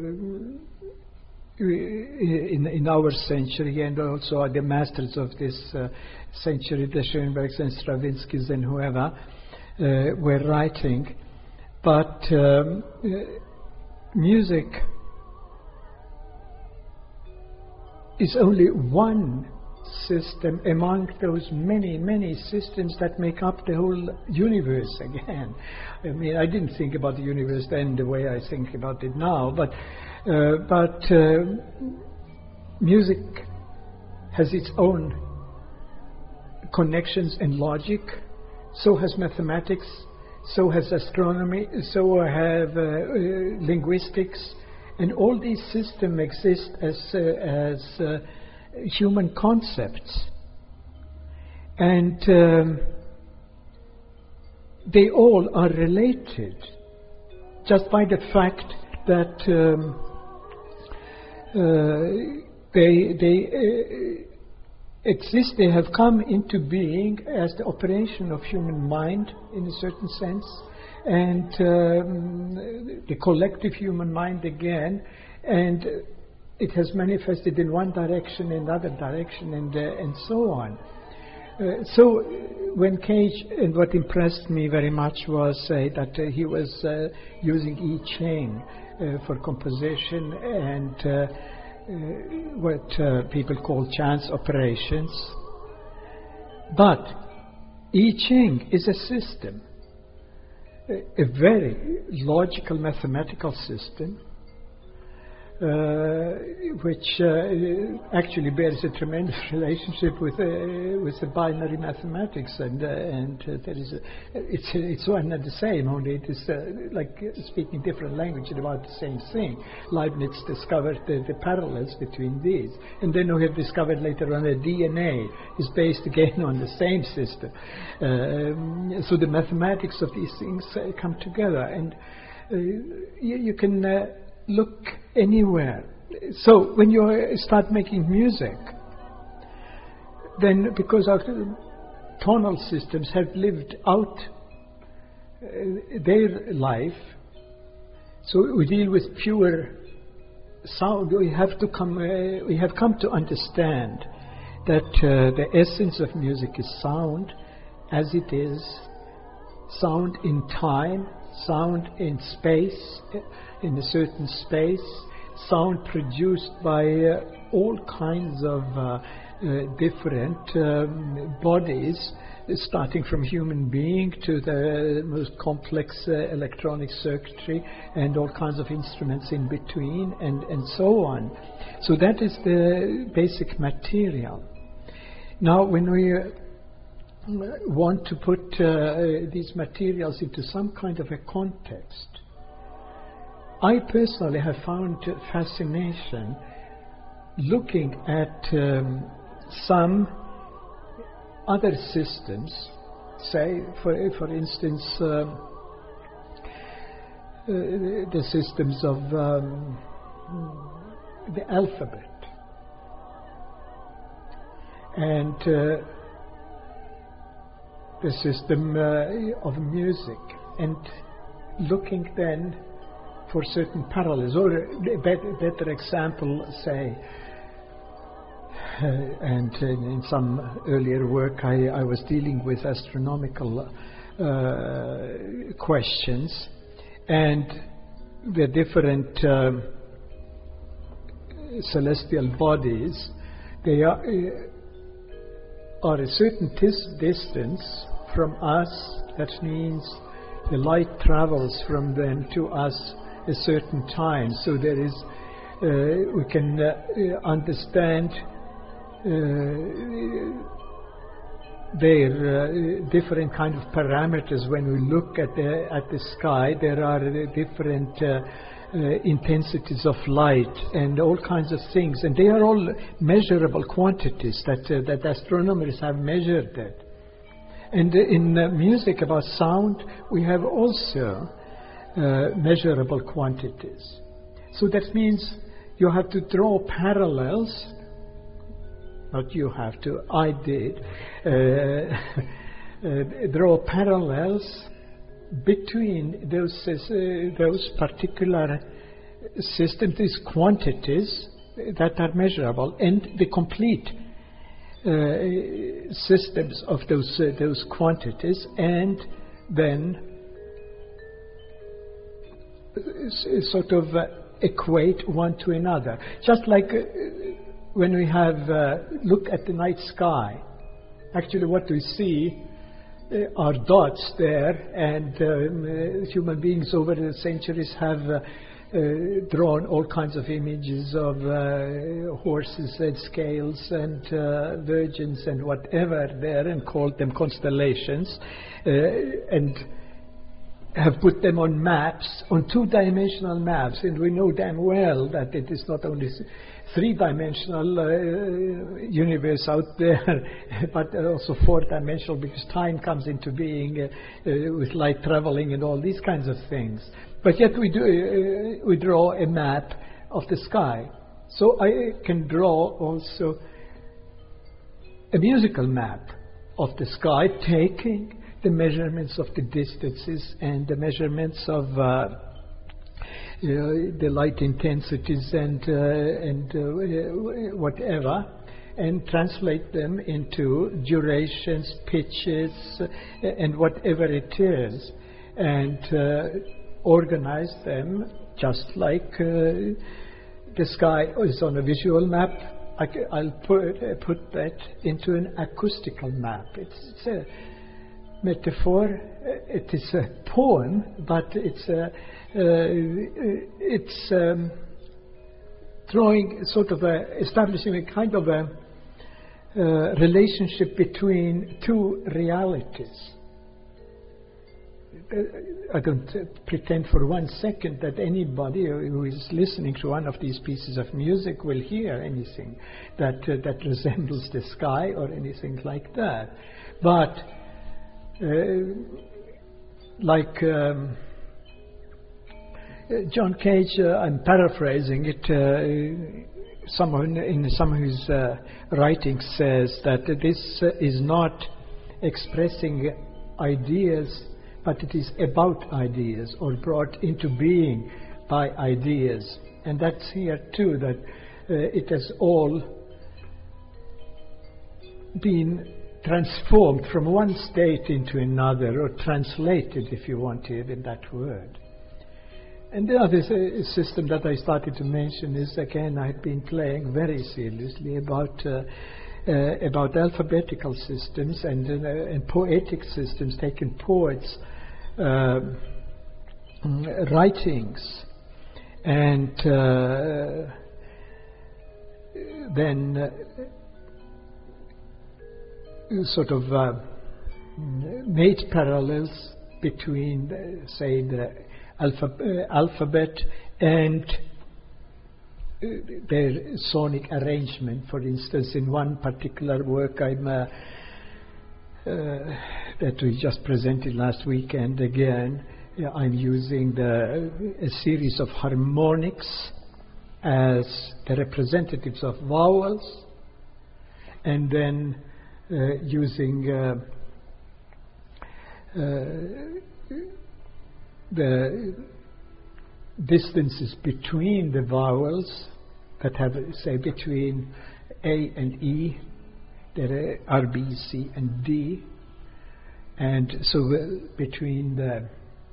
in, in our century, and also the masters of this uh, century, the Schoenbergs and Stravinskys and whoever, uh, were writing. But um, uh, music is only one system among those many, many systems that make up the whole universe again. I mean, I didn't think about the universe then the way I think about it now, but uh, but uh, music has its own connections and logic. So has mathematics, so has astronomy, so have uh, uh, linguistics, and all these systems exist as uh, as uh, human concepts, and um, they all are related just by the fact that um, uh, they they uh, exist. They have come into being as the operation of human mind in a certain sense, and um, the collective human mind again, and it has manifested in one direction, in another direction, and uh, and so on. Uh, so when Cage, and what impressed me very much was uh, that uh, he was uh, using I Ching uh, for composition and uh, uh, what uh, people call chance operations. But I Ching is a system, a, a very logical mathematical system, uh, which uh, actually bears a tremendous relationship with uh, with the binary mathematics, and uh, and uh, there is a, it's it's one and the same, only it is uh, like speaking different language about the same thing. Leibniz discovered the, the parallels between these, and then we have discovered later on that D N A is based again on the same system. Um, so the mathematics of these things uh, come together, and uh, you, you can uh, look anywhere. So when you uh, start making music, then because our tonal systems have lived out uh, their life, so we deal with pure sound. We have to come. Uh, we have come to understand that uh, the essence of music is sound, as it is sound in time, sound in space, in a certain space, sound produced by uh, all kinds of uh, uh, different um, bodies, starting from human being to the most complex uh, electronic circuitry and all kinds of instruments in between, and, and so on. So that is the basic material. Now, when we uh, want to put uh, these materials into some kind of a context, I personally have found fascination looking at um, some other systems, say, for, for instance, um, uh, the systems of um, the alphabet. And uh, the system uh, of music, and looking then for certain parallels, or a better, better example, say, uh, and in, in some earlier work I, I was dealing with astronomical uh, questions, and the different um, celestial bodies, they are uh, are a certain tis- distance from us. That means the light travels from them to us a certain time. So there is, uh, we can uh, understand uh, their uh, different kind of parameters. When we look at the at the sky, there are uh, different Uh, Uh, intensities of light and all kinds of things, and they are all measurable quantities that uh, that astronomers have measured that. And uh, in uh, music, about sound, we have also uh, measurable quantities. So that means you have to draw parallels. Not you have to, I did uh, uh, draw parallels between those uh, those particular systems, these quantities that are measurable, and the complete uh, systems of those uh, those quantities, and then s- sort of uh, equate one to another. Just like uh, when we have uh, look at the night sky, actually what we see Uh, are dots there, and um, uh, human beings over the centuries have uh, uh, drawn all kinds of images of uh, horses and scales and uh, virgins and whatever there, and called them constellations, uh, and have put them on maps, on two-dimensional maps. And we know damn well that it is not only three-dimensional uh, universe out there, but also four-dimensional, because time comes into being uh, uh, with light traveling and all these kinds of things. But yet we do uh, we draw a map of the sky. So I can draw also a musical map of the sky, taking the measurements of the distances and the measurements of uh, Uh, the light intensities and uh, and uh, whatever, and translate them into durations, pitches, uh, and whatever it is, and uh, organize them just like uh, the sky is on a visual map. I c- I'll put uh, put that into an acoustical map. It's, it's a metaphor. It is a poem, but it's a Uh, it's um, drawing sort of a, establishing a kind of a uh, relationship between two realities. I don't uh, pretend for one second that anybody who is listening to one of these pieces of music will hear anything that uh, that resembles the sky or anything like that. But uh, like um, John Cage, uh, I'm paraphrasing it, uh, someone in some of his uh, writings says that this uh, is not expressing ideas, but it is about ideas or brought into being by ideas. And that's here too, that uh, it has all been transformed from one state into another, or translated, if you want to, in that word. And the other uh, system that I started to mention is, again, I've been playing very seriously about uh, uh, about alphabetical systems and, uh, and poetic systems, taking poets' uh, writings and uh, then uh, sort of uh, made parallels between, uh, say, the alpha- uh, alphabet and uh, their sonic arrangement. For instance, in one particular work I'm uh, uh, that we just presented last weekend again, yeah, I'm using the, a series of harmonics as the representatives of vowels, and then uh, using uh, uh, the distances between the vowels that have, say, between A and E, there are B, C, and D, and so uh, between the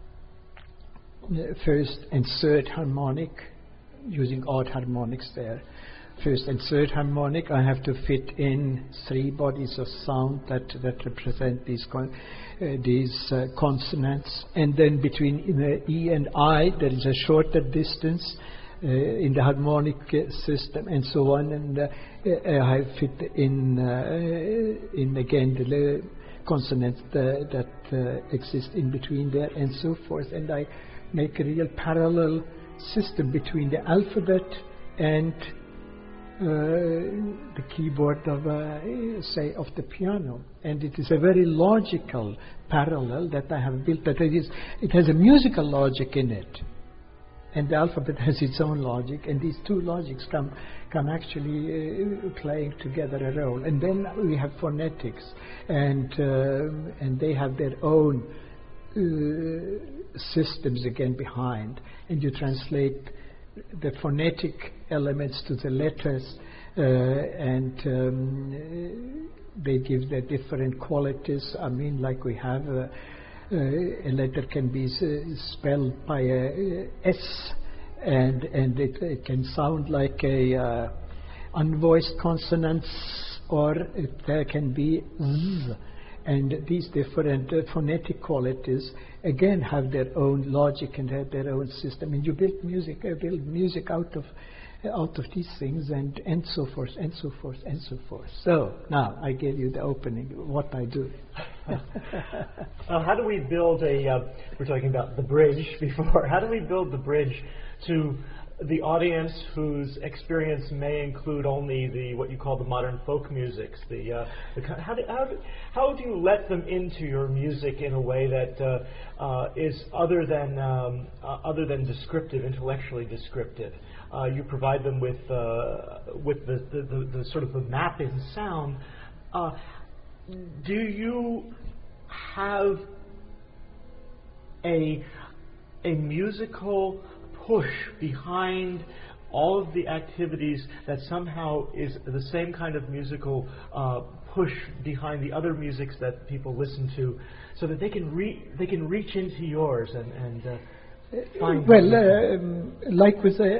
first and third harmonic, using odd harmonics there, first and third harmonic, I have to fit in three bodies of sound that that represent these con- uh, these uh, consonants, and then between the E and I there is a shorter distance uh, in the harmonic uh, system, and so on, and uh, uh, I fit in uh, in again the consonants that, that uh, exist in between there, and so forth, and I make a real parallel system between the alphabet and uh, the keyboard of, uh, say, of the piano. And it is a very logical parallel that I have built. That it is, it has a musical logic in it, and the alphabet has its own logic, and these two logics come come actually uh, playing together a role. And then we have phonetics, and uh, and they have their own uh, systems again behind, and you translate the phonetic elements to the letters, uh, and um, they give their different qualities. I mean, like we have uh, uh, a letter can be s- spelled by a, a S, and and it, it can sound like a uh, unvoiced consonants, or it uh, can be Z. And these different uh, phonetic qualities again have their own logic and have their own system. And you build music, uh, build music out of uh, out of these things, and and so forth, and so forth, and so forth. So now I gave you the opening. What I do. uh, how do we build a? Uh, we're talking about the bridge before. How do we build the bridge to the audience whose experience may include only the what you call the modern folk musics? The, uh, the how, do, how, do, how do you let them into your music in a way that uh, uh, is other than um, uh, other than descriptive, intellectually descriptive? Uh, you provide them with uh, with the, the, the, the sort of the map in sound. Uh, do you have a a musical push behind all of the activities that somehow is the same kind of musical uh, push behind the other musics that people listen to, so that they can re- they can reach into yours and, and uh, find well, uh, um, like with uh,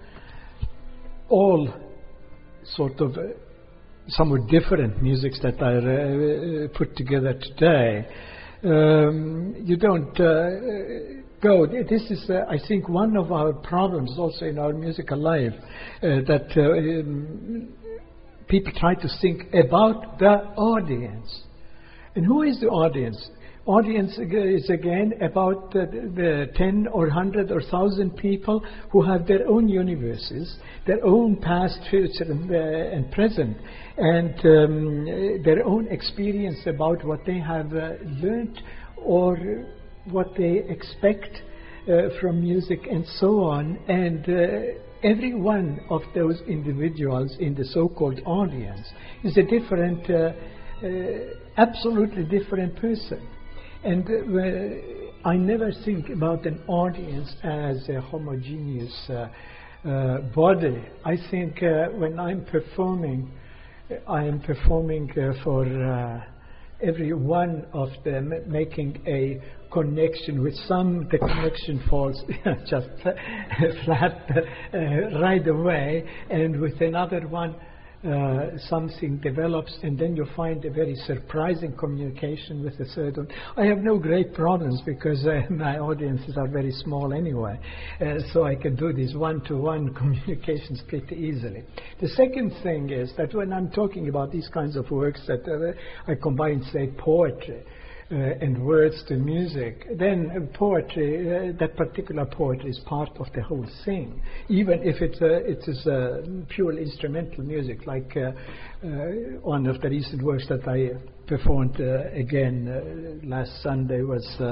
all sort of uh, somewhat different musics that are uh, put together today, um, you don't uh, go. This is, uh, I think, one of our problems also in our musical life, uh, that uh, um, people try to think about the audience. And who is the audience? Audience is again about the, the ten or hundred or thousand people who have their own universes, their own past, future, and, uh, and present, and um, their own experience about what they have uh, learned or what they expect uh, from music and so on. And uh, every one of those individuals in the so-called audience is a different, uh, uh, absolutely different person. And uh, I never think about an audience as a homogeneous uh, uh, body. I think uh, when I'm performing, I am performing uh, for uh, every one of them, making a connection. With some, the connection falls just flat uh, right away, and with another one, Uh, something develops, and then you find a very surprising communication with the third one. I have no great problems because uh, my audiences are very small anyway, uh, so I can do these one-to-one communications pretty easily. The second thing is that when I'm talking about these kinds of works that uh, I combine, say, poetry Uh, and words to music, then uh, poetry, uh, that particular poetry is part of the whole thing, even if it's, uh, it is uh, pure instrumental music, like uh, uh, one of the recent works that I performed uh, again uh, last Sunday was uh,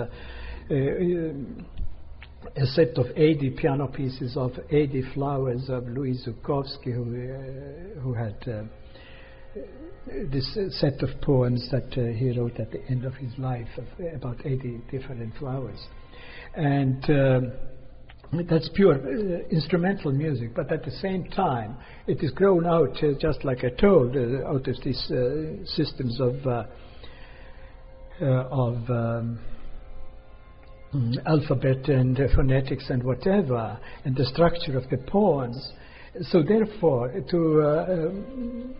uh, a set of eighty piano pieces of eighty flowers of Louis Zukowski, who, uh, who had uh, this uh, set of poems that uh, he wrote at the end of his life, of uh, about eighty different flowers. And uh, that's pure uh, instrumental music, but at the same time it is grown out, uh, just like I told, uh, out of these uh, systems of, uh, uh, of um, alphabet and uh, phonetics and whatever, and the structure of the poems. So therefore, to uh, um,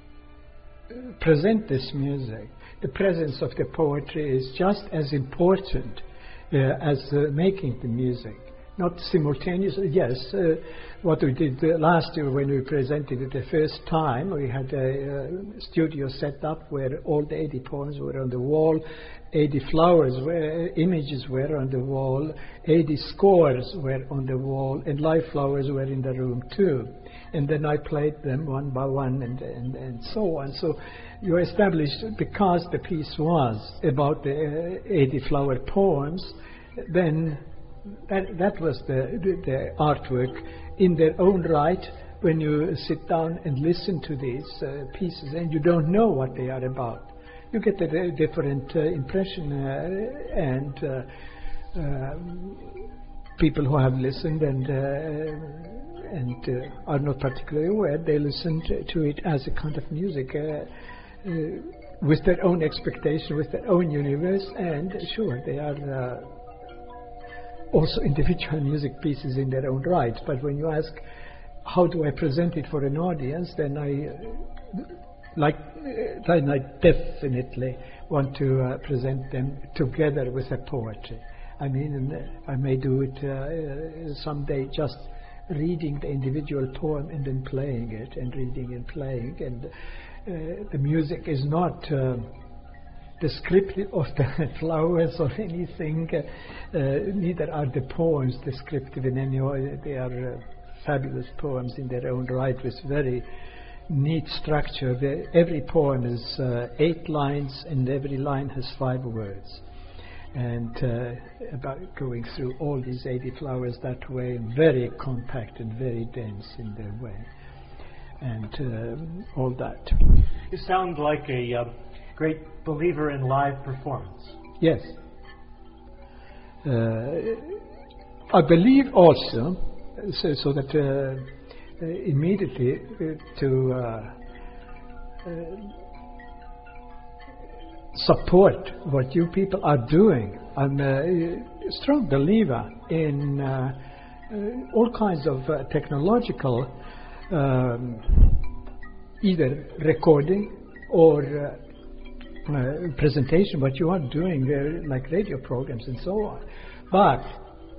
present this music, the presence of the poetry is just as important uh, as uh, making the music. Not simultaneously, yes. Uh, what we did uh, last year when we presented it the first time, we had a uh, studio set up where all the eighty poems were on the wall, eighty flowers, were, images were on the wall, eighty scores were on the wall, and live flowers were in the room too. And then I played them one by one, and, and, and so on. So you established, because the piece was about the uh, eighty flower poems, then that, that was the, the, the artwork in their own right. When you sit down and listen to these uh, pieces and you don't know what they are about, you get a very different uh, impression, uh, and uh, uh, people who have listened and uh, and uh, are not particularly aware, they listen to, to it as a kind of music uh, uh, with their own expectation, with their own universe, and sure, they are uh, also individual music pieces in their own right. But when you ask, how do I present it for an audience, then I, uh, like, uh, then I definitely want to uh, present them together with a poetry. I mean, uh, I may do it uh, uh, someday just reading the individual poem and then playing it, and reading and playing, and uh, the music is not uh, descriptive of the flowers or anything, uh, uh, neither are the poems descriptive in any way. They are uh, fabulous poems in their own right, with very neat structure. The, every poem is uh, eight lines, and every line has five words. And uh, about going through all these eighty flowers that way, very compact and very dense in their way, and uh, all that. You sound like a uh, great believer in live performance. Yes. Uh, I believe also, so, so that uh, uh, immediately uh, to uh, uh, support what you people are doing. I'm a strong believer in uh, uh, all kinds of uh, technological um, either recording or uh, uh, presentation, what you are doing, uh, like radio programs and so on. But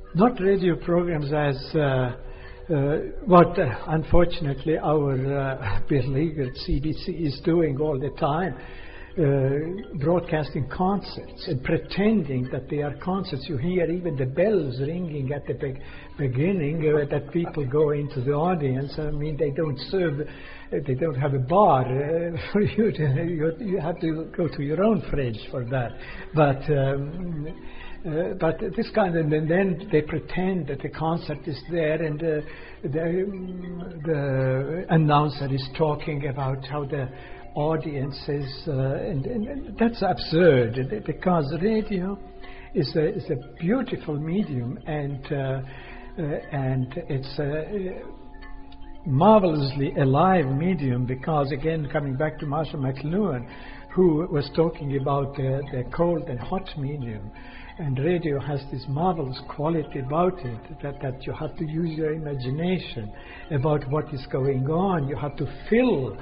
not radio programs as uh, uh, what uh, unfortunately our uh, beleaguered C B C is doing all the time, uh, broadcasting concerts and pretending that they are concerts. You hear even the bells ringing at the be- beginning uh, that people go into the audience. I mean, they don't serve, uh, they don't have a bar uh, for you to, you, you have to go to your own fridge for that. But um, Uh, but this kind of, and then they pretend that the concert is there, and uh, the, the announcer is talking about how the audience is, uh, and, and, and that's absurd, because radio is a, is a beautiful medium, and uh, uh, and it's a marvelously alive medium, because again, coming back to Marshall McLuhan, who was talking about the, the cold and hot medium. And radio has this marvelous quality about it, that, that you have to use your imagination about what is going on. You have to fill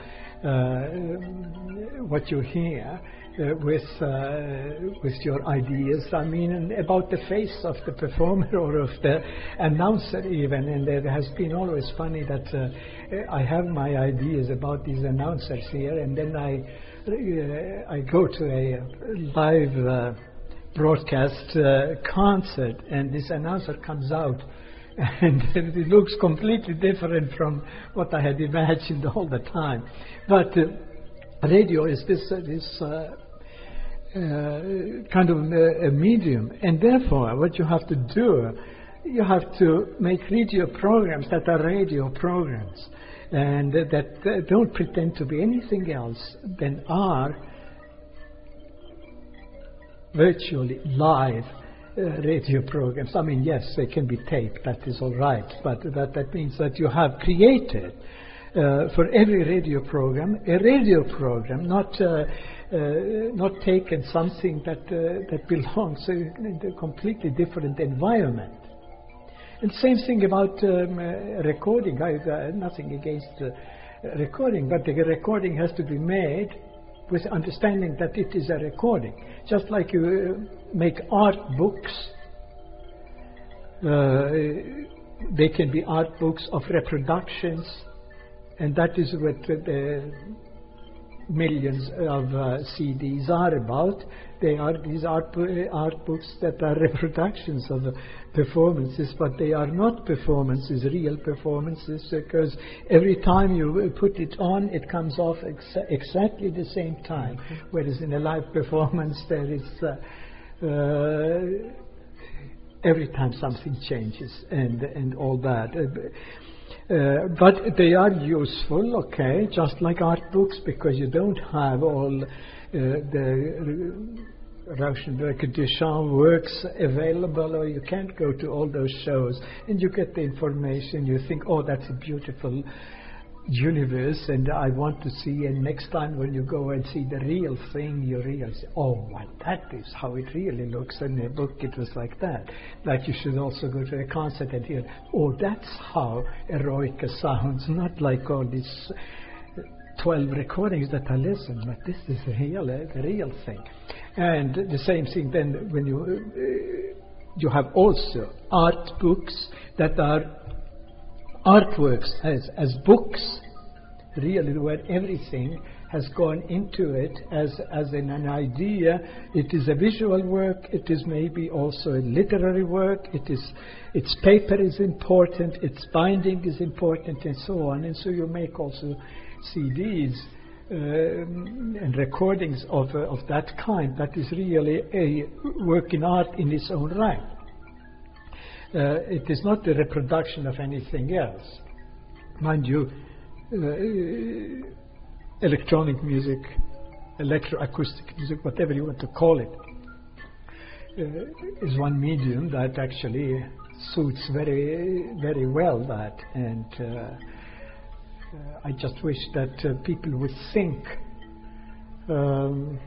uh, what you hear uh, with uh, with your ideas. I mean, and about the face of the performer or of the announcer even. And it has been always funny that uh, I have my ideas about these announcers here, and then I, uh, I go to a live Uh, broadcast uh, concert, and this announcer comes out, and it looks completely different from what I had imagined all the time. But uh, radio is this uh, this uh, uh, kind of uh, a medium, and therefore what you have to do, you have to make radio programs that are radio programs, and uh, that uh, don't pretend to be anything else than are virtually live uh, radio programs. I mean, yes, they can be taped, that is all right, but that, that means that you have created uh, for every radio program a radio program, not uh, uh, not taken something that uh, that belongs in a completely different environment. And same thing about um, uh, recording. I have uh, nothing against uh, recording, but the recording has to be made with understanding that it is a recording. Just like you uh, make art books, uh, they can be art books of reproductions, and that is what uh, the millions of uh, C Ds are about. They are these art, uh, art books that are reproductions of uh, performances, but they are not performances, real performances, because every time you put it on, it comes off ex- exactly the same time. Mm-hmm. Whereas in a live performance, there is uh, uh, every time something changes, and and all that. Uh, Uh, but they are useful, okay, just like art books, because you don't have all uh, the Rauschenberg Duchamp works available, or you can't go to all those shows, and you get the information, you think, oh, that's a beautiful universe, and I want to see, and next time when you go and see the real thing, you realize, oh, well, that is how it really looks. In a book it was like that. Like you should also go to a concert and hear, oh, that's how Eroica sounds, not like all these twelve recordings that I listen, but this is the real, uh, the real thing. And the same thing then when you, uh, you have also art books that are artworks as, as books, really, where everything has gone into it as, as in an idea. It is a visual work, it is maybe also a literary work, it is, its paper is important, its binding is important, and so on. And so you make also C Ds um, and recordings of, uh, of that kind. That is really a work in art in its own right. Uh, it is not the reproduction of anything else. Mind you, uh, electronic music, electroacoustic music, whatever you want to call it, uh, is one medium that actually suits very, very well that. And uh, uh, I just wish that uh, people would think um,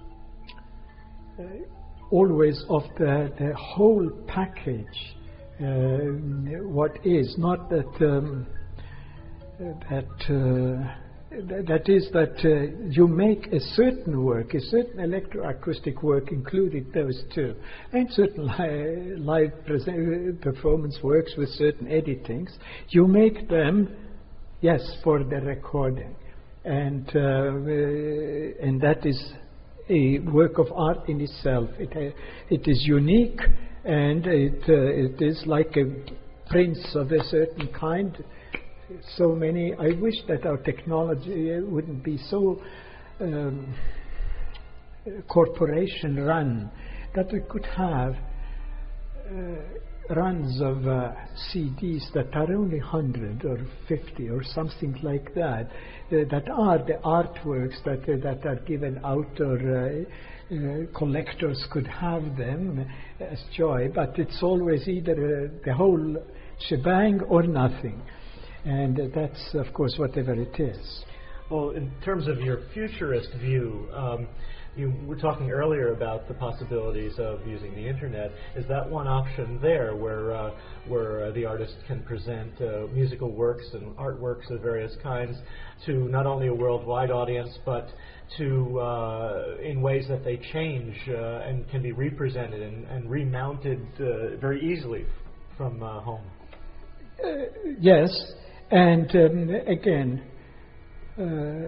uh, always of the, the whole package. Uh, what is, not that um, that uh, th- that is that uh, you make a certain work, a certain electroacoustic work, including those two, and certain li- live prese- performance works with certain editings. You make them, yes, for the recording, and uh, uh, and that is a work of art in itself. It uh, it is unique, and it uh, it is like a prince of a certain kind. So many. I wish that our technology wouldn't be so um, corporation run, that we could have uh, runs of uh, C Ds that are only one hundred or fifty or something like that, uh, that are the artworks that uh, that are given out, or uh, uh, collectors could have them as joy, but it's always either uh, the whole shebang or nothing. And uh, that's, of course, whatever it is. Well, in terms of your futurist view, um, you were talking earlier about the possibilities of using the internet. Is that one option there, where uh, where uh, the artist can present uh, musical works and artworks of various kinds to not only a worldwide audience, but to uh, in ways that they change uh, and can be represented and, and remounted uh, very easily from uh, home? Uh, yes, and um, again, uh,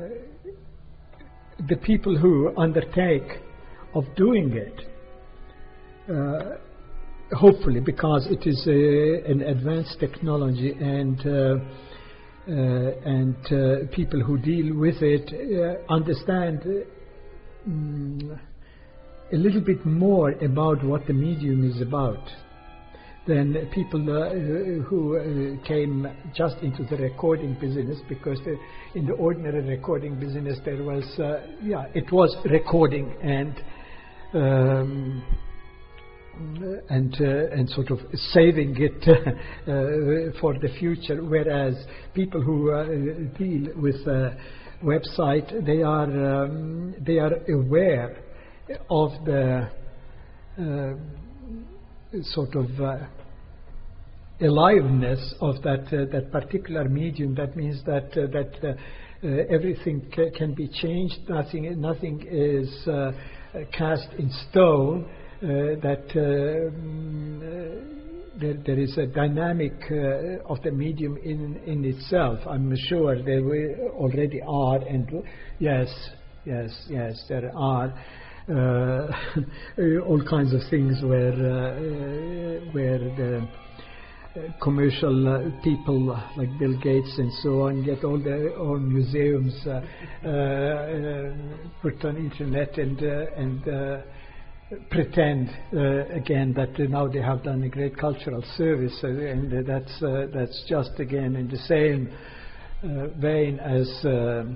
the people who undertake of doing it, uh, hopefully, because it is a, an advanced technology, and uh, uh, and uh, people who deal with it uh, understand uh, mm, a little bit more about what the medium is about than people uh, who uh, came just into the recording business, because the, in the ordinary recording business there was, uh, yeah, it was recording and um, and uh, and sort of saving it uh, for the future. Whereas people who uh, deal with uh, website, they are um, they are aware of the Uh, sort of uh, aliveness of that uh, that particular medium. That means that uh, that uh, uh, everything ca- can be changed. Nothing nothing is uh, cast in stone. Uh, that uh, mm, uh, there, there is a dynamic uh, of the medium in in itself. I'm sure there will already are, and yes, yes, yes, there are. Uh, all kinds of things where uh, where the uh, commercial uh, people uh, like Bill Gates and so on get all their own museums uh, uh, put on internet and uh, and uh, pretend uh, again that uh, now they have done a great cultural service, uh, and uh, that's uh, that's just again in the same uh, vein as. Uh,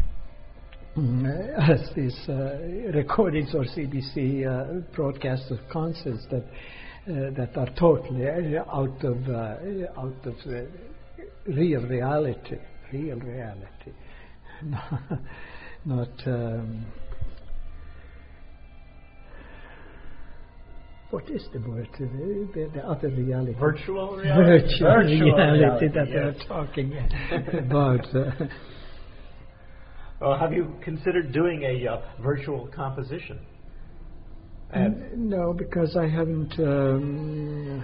Mm, as these uh, recordings or C B C uh, broadcasts of concerts that uh, that are totally uh, out of uh, out of uh, real reality, real reality, not. Um, what is the word? The, the, the other reality. Virtual reality. Virtual, Virtual reality, reality that yes. we're talking about. Uh, Uh, have you considered doing a uh, virtual composition? N- no, because I haven't. Um,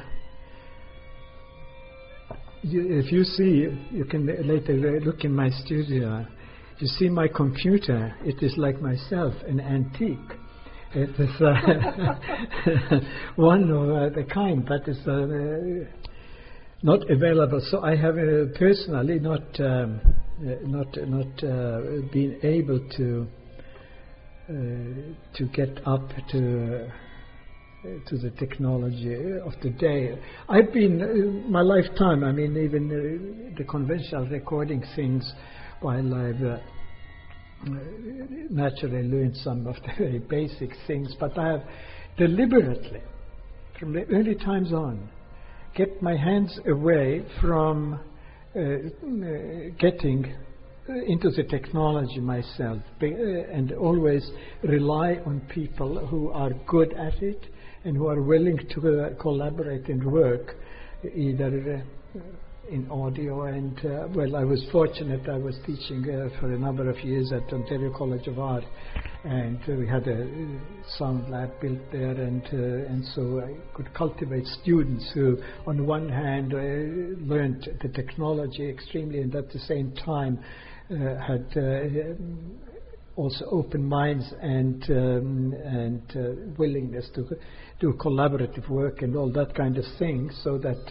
you, if you see, you can later look in my studio. You see my computer. It is like myself, an antique. It is uh, one of uh, the kind that is uh, not available. So I have uh, personally not. Um, Uh, not not uh, being able to uh, to get up to uh, to the technology of the day. I've been uh, my lifetime. I mean, even uh, the conventional recording things, while I've uh, naturally learned some of the very basic things, but I have deliberately, from the early times on, kept my hands away from. Uh, uh, getting uh, into the technology myself, be, uh, and always rely on people who are good at it and who are willing to uh, collaborate and work, either uh, in audio. And uh, well, I was fortunate. I was teaching uh, for a number of years at Ontario College of Art, and uh, we had a sound lab built there, and uh, and so I could cultivate students who, on one hand, uh, learned the technology extremely, and at the same time uh, had uh, also open minds and um, and uh, willingness to do collaborative work and all that kind of thing, so that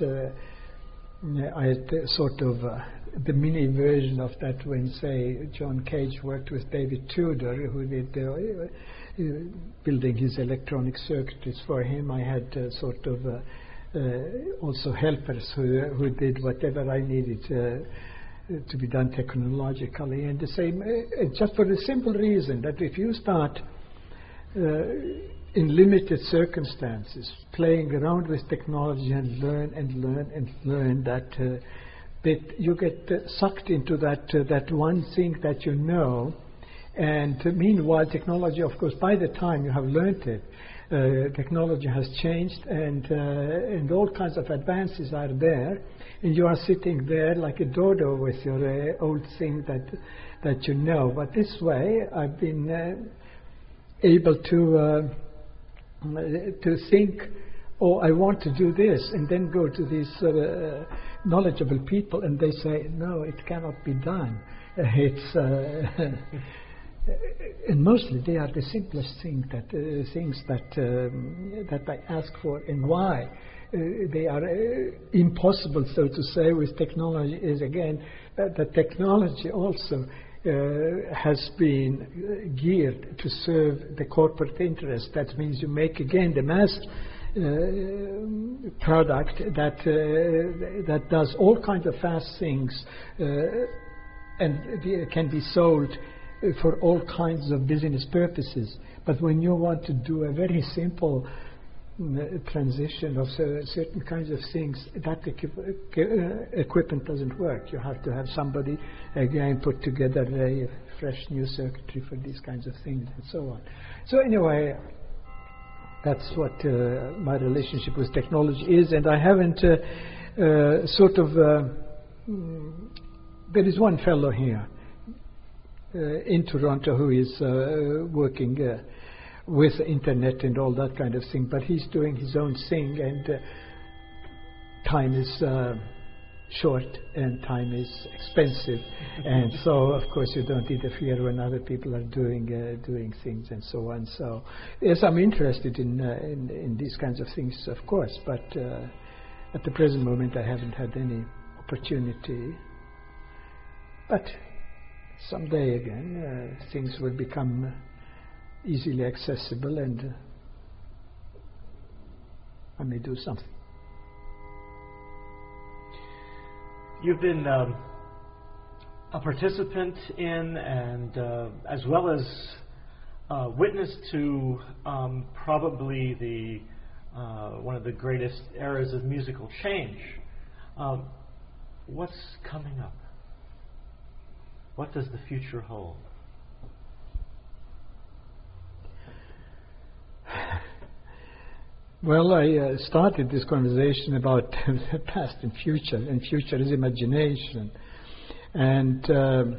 uh, I had uh, sort of uh, the mini version of that when, say, John Cage worked with David Tudor, who did uh, uh, building his electronic circuitries for him. I had uh, sort of uh, uh, also helpers who who did whatever I needed uh, to be done technologically. And the same, uh, just for the simple reason that if you start uh, in limited circumstances, playing around with technology and learn and learn and learn, that uh, that you get uh, sucked into that uh, that one thing that you know. And uh, meanwhile, technology, of course, by the time you have learned it, uh, technology has changed, and uh, and all kinds of advances are there, and you are sitting there like a dodo with your uh, old thing that that you know. But this way, I've been uh, able to. Uh, to think, oh, I want to do this, and then go to these uh, knowledgeable people, and they say, no, it cannot be done. Uh, it's uh, and mostly they are the simplest thing that uh, things that um, that I ask for, and why uh, they are uh, impossible, so to say, with technology is again that the technology also. Uh, has been uh, geared to serve the corporate interest. That means you make again the mass uh, product that uh, that does all kinds of fast things uh, and the, can be sold uh, for all kinds of business purposes. But when you want to do a very simple uh, transition of uh, certain kinds of things, that equip uh, equipment doesn't work. You have to have somebody again put together a fresh new circuitry for these kinds of things and so on. So anyway, that's what uh, my relationship with technology is, and I haven't uh, uh, sort of uh, mm, there is one fellow here uh, in Toronto who is uh, working uh, with the internet and all that kind of thing, but he's doing his own thing, and uh, time is uh, short and time is expensive, and so of course you don't interfere when other people are doing uh, doing things and so on. So yes, I'm interested in, uh, in in these kinds of things, of course, but uh, at the present moment I haven't had any opportunity. But someday again uh, things will become uh, easily accessible, and uh, I may do something. You've been um, a participant in, and uh, as well as uh, witness to um, probably the uh, one of the greatest eras of musical change. Um, what's coming up? What does the future hold? Well, I uh, started this conversation about past and future, and future is imagination. And um,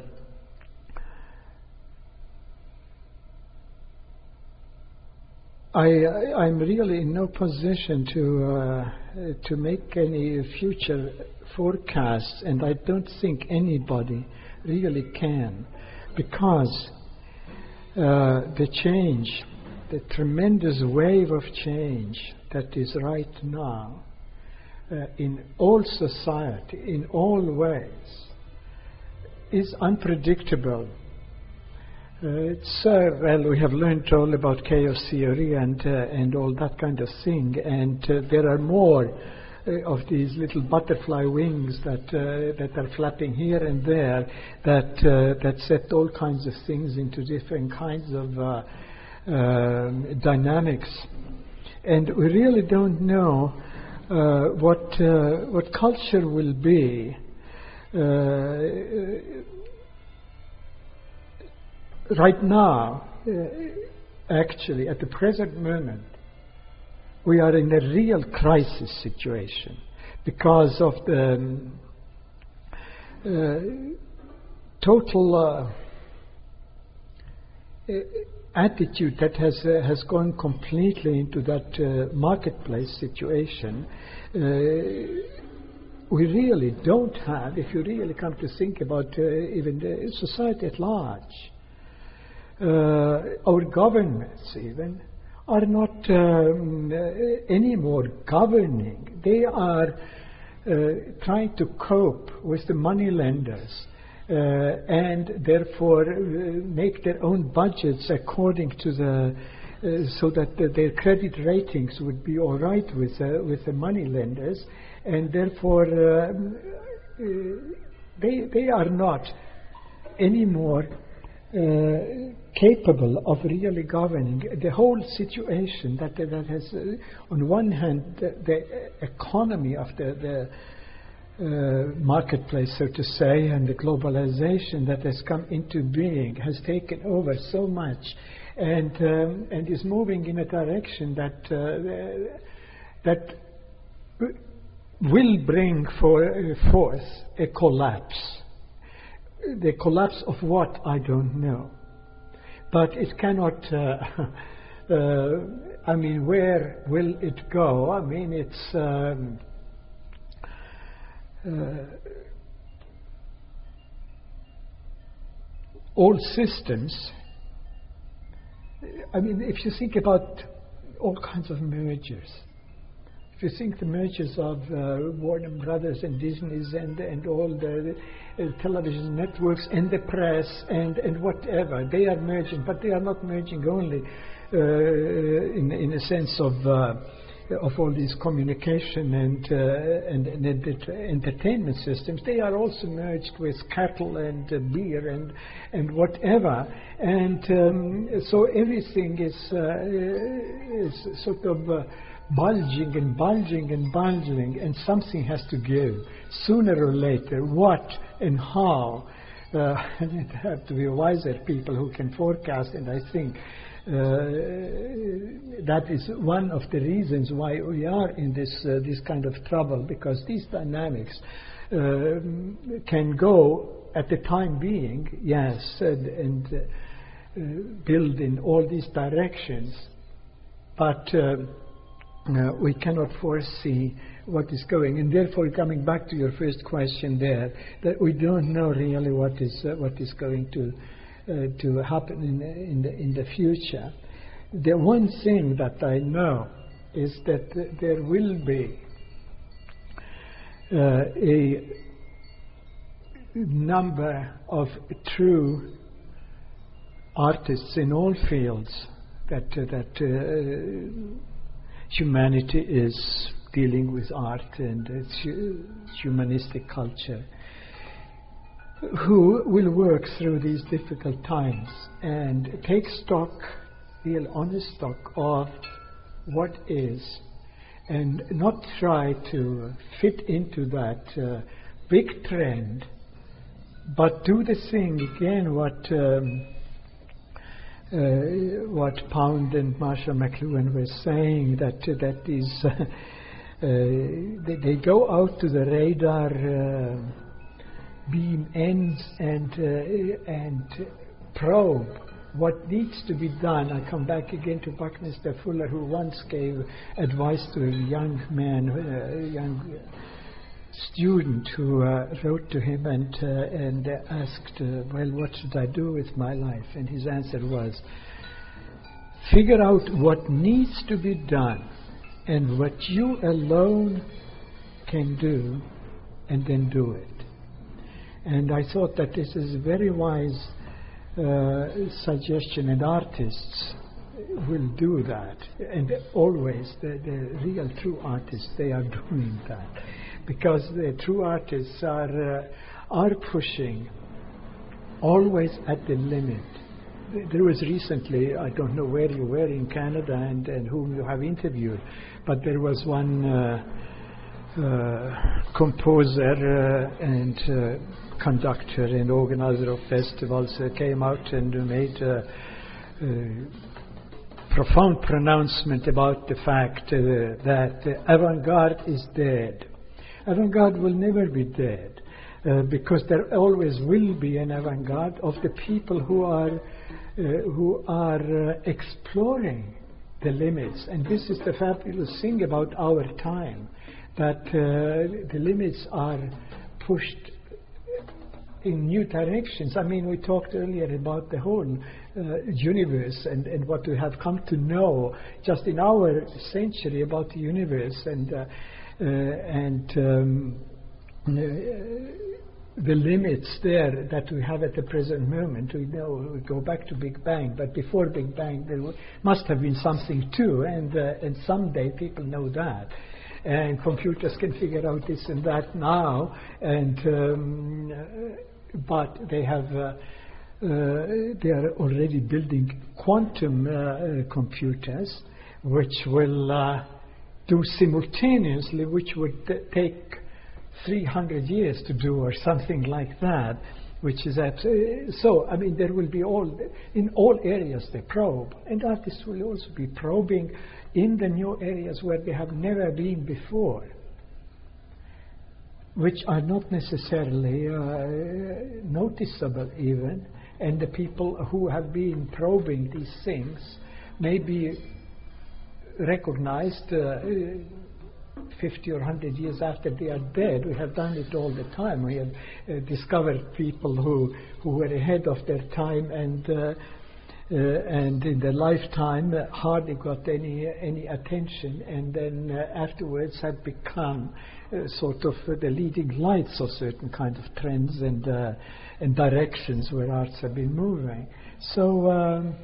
I, I, I'm really in no position to uh, to make any future forecasts, and I don't think anybody really can, because uh, the change, the tremendous wave of change that is right now uh, in all society, in all ways, is unpredictable. Uh, it's, uh, well, we have learned all about chaos theory and uh, and all that kind of thing, and uh, there are more uh, of these little butterfly wings that uh, that are flapping here and there, that uh, that set all kinds of things into different kinds of uh, um, dynamics, and we really don't know uh, what uh, what culture will be. Uh, Right now, uh, actually, at the present moment, we are in a real crisis situation because of the um, uh, total uh, uh, attitude that has uh, has gone completely into that uh, marketplace situation. Uh, we really don't have, if you really come to think about uh, even the society at large, uh, our governments even are not um, uh, anymore governing. They are uh, trying to cope with the money lenders uh, and therefore uh, make their own budgets according to the uh, so that the, their credit ratings would be all right with uh, with the money lenders, and therefore uh, uh, they they are not anymore Uh, capable of really governing the whole situation that that has, uh, on one hand, the, the economy of the, the uh, marketplace, so to say, and the globalization that has come into being has taken over so much, and um, and is moving in a direction that uh, that will bring for, uh, forth a collapse. The collapse of what, I don't know. But it cannot, uh, uh, I mean, where will it go? I mean, it's um, uh, all systems. I mean, if you think about all kinds of mergers, if you think the mergers of uh, Warner Brothers and Disney's and and all the uh, television networks and the press and and whatever, they are merging, but they are not merging only uh, in in a sense of uh, of all these communication and uh, and, and ent- entertainment systems. They are also merged with cattle and uh, beer and and whatever, and um, so everything is uh, is sort of Uh, bulging and bulging and bulging, and something has to give sooner or later. What and how? Uh, and it have to be wiser people who can forecast, and I think uh, that is one of the reasons why we are in this uh, this kind of trouble, because these dynamics uh, can go at the time being, yes, and, and uh, uh, build in all these directions, but uh, Uh, we cannot foresee what is going, and therefore, coming back to your first question there, that we don't know really what is uh, what is going to uh, to happen in in the in the future. The one thing that I know is that uh, there will be uh, a number of true artists in all fields that uh, that. Uh, Humanity is dealing with art and its humanistic culture, who will work through these difficult times and take stock, real honest stock of what is, and not try to fit into that uh, big trend, but do the thing again what um, Uh, what Pound and Marshall McLuhan were saying, that uh, that is, uh, uh, they, they go out to the radar uh, beam ends and uh, and probe what needs to be done. I come back again to Buckminster Fuller, who once gave advice to a young man, a young student who uh, wrote to him and uh, and uh, asked, uh, well, what should I do with my life? And his answer was, figure out what needs to be done and what you alone can do, and then do it. And I thought that this is a very wise uh, suggestion, and artists will do that. And always, the, the real true artists, they are doing that. Because the true artists are uh, are pushing always at the limit. There was recently, I don't know where you were in Canada and, and whom you have interviewed, but there was one uh, uh, composer uh, and uh, conductor and organizer of festivals uh, came out and made a, a profound pronouncement about the fact uh, that uh, avant-garde is dead. Avant-garde will never be dead. uh, because there always will be an avant-garde of the people who are uh, who are uh, exploring the limits. And this is the fabulous thing about our time, that uh, the limits are pushed in new directions. I mean, we talked earlier about the whole uh, universe and, and what we have come to know just in our century about the universe, and uh, uh, and um, uh, the limits there that we have at the present moment. We know, we go back to Big Bang, but before Big Bang there w- must have been something too, and uh, and someday people know that. And computers can figure out this and that now, and um, uh, but they have uh, uh, they are already building quantum uh, uh, computers, which will uh, do simultaneously, which would t- take three hundred years to do, or something like that. Which is abs- uh, so. I mean, there will be all in all areas they probe, and artists will also be probing in the new areas where they have never been before, which are not necessarily uh, noticeable even, and the people who have been probing these things may be recognized uh, fifty or one hundred years after they are dead. We have done it all the time. We have uh, discovered people who, who were ahead of their time, and uh, Uh, and in their lifetime uh, hardly got any any attention, and then uh, afterwards have become uh, sort of uh, the leading lights of certain kind of trends and uh, and directions where arts have been moving. So um,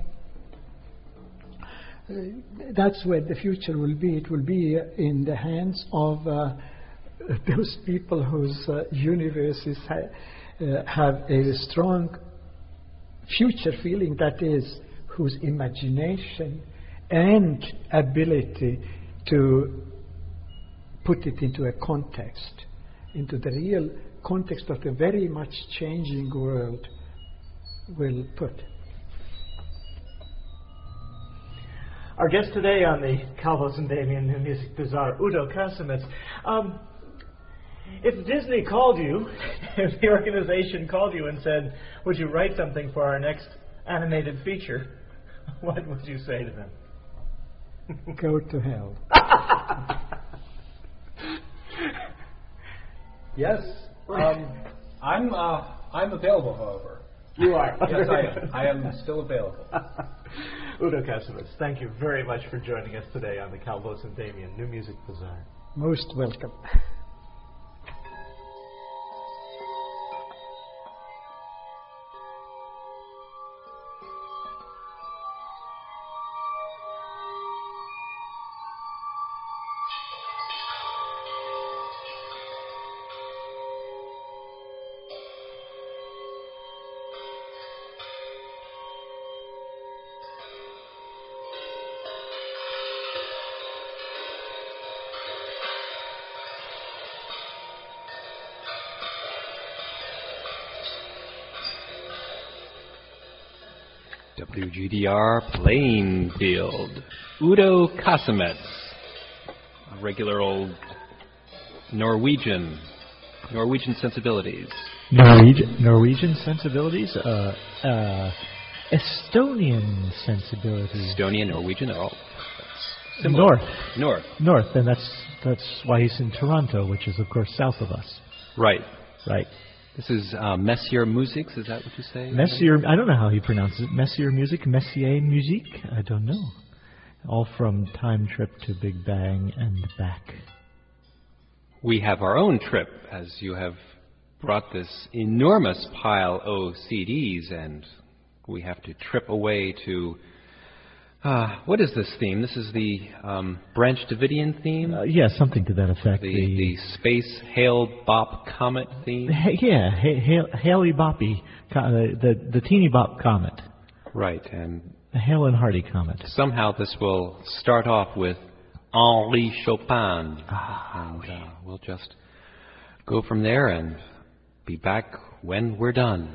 uh, that's where the future will be. It will be uh, in the hands of uh, those people whose uh, universes ha- uh, have a strong future feeling, that is, whose imagination and ability to put it into a context, into the real context of the very much changing world, will put. Our guest today on the Calvos and Damien New Music Bazaar, Udo Kasemets. Um, If Disney called you, if the organization called you and said, would you write something for our next animated feature, what would you say to them? Go to hell. Yes. Um, I'm uh, I'm available, however. You are. Yes, I am. I am still available. Udo Kasemets, thank you very much for joining us today on the Calvos and Damien New Music Bazaar. Most welcome. W G D R Plainfield. Udo Kasemets, a regular old Norwegian, Norwegian sensibilities. Norwegian, Norwegian sensibilities, uh, uh, Estonian sensibilities. Estonian, Norwegian, they're all North, north. north, and that's that's why he's in Toronto, which is of course south of us. Right. Right. This is uh, Messier Musics, is that what you say? Messier, I don't know how he pronounces it. Messier Music, Messier Musique, I don't know. All from Time Trip to Big Bang and back. We have our own trip, as you have brought this enormous pile of C Ds, and we have to trip away to... Uh, what is this theme? This is the um, Branch Davidian theme? Uh, yeah, something to that effect. The, the Space Hale Bop Comet theme? Ha- yeah, ha- ha- Haley Boppy, co- uh, the, the Teeny Bop Comet. Right, and The Hale and Hardy Comet. somehow this will start off with Henri Chopin. Ah, and uh, we'll just go from there and be back when we're done.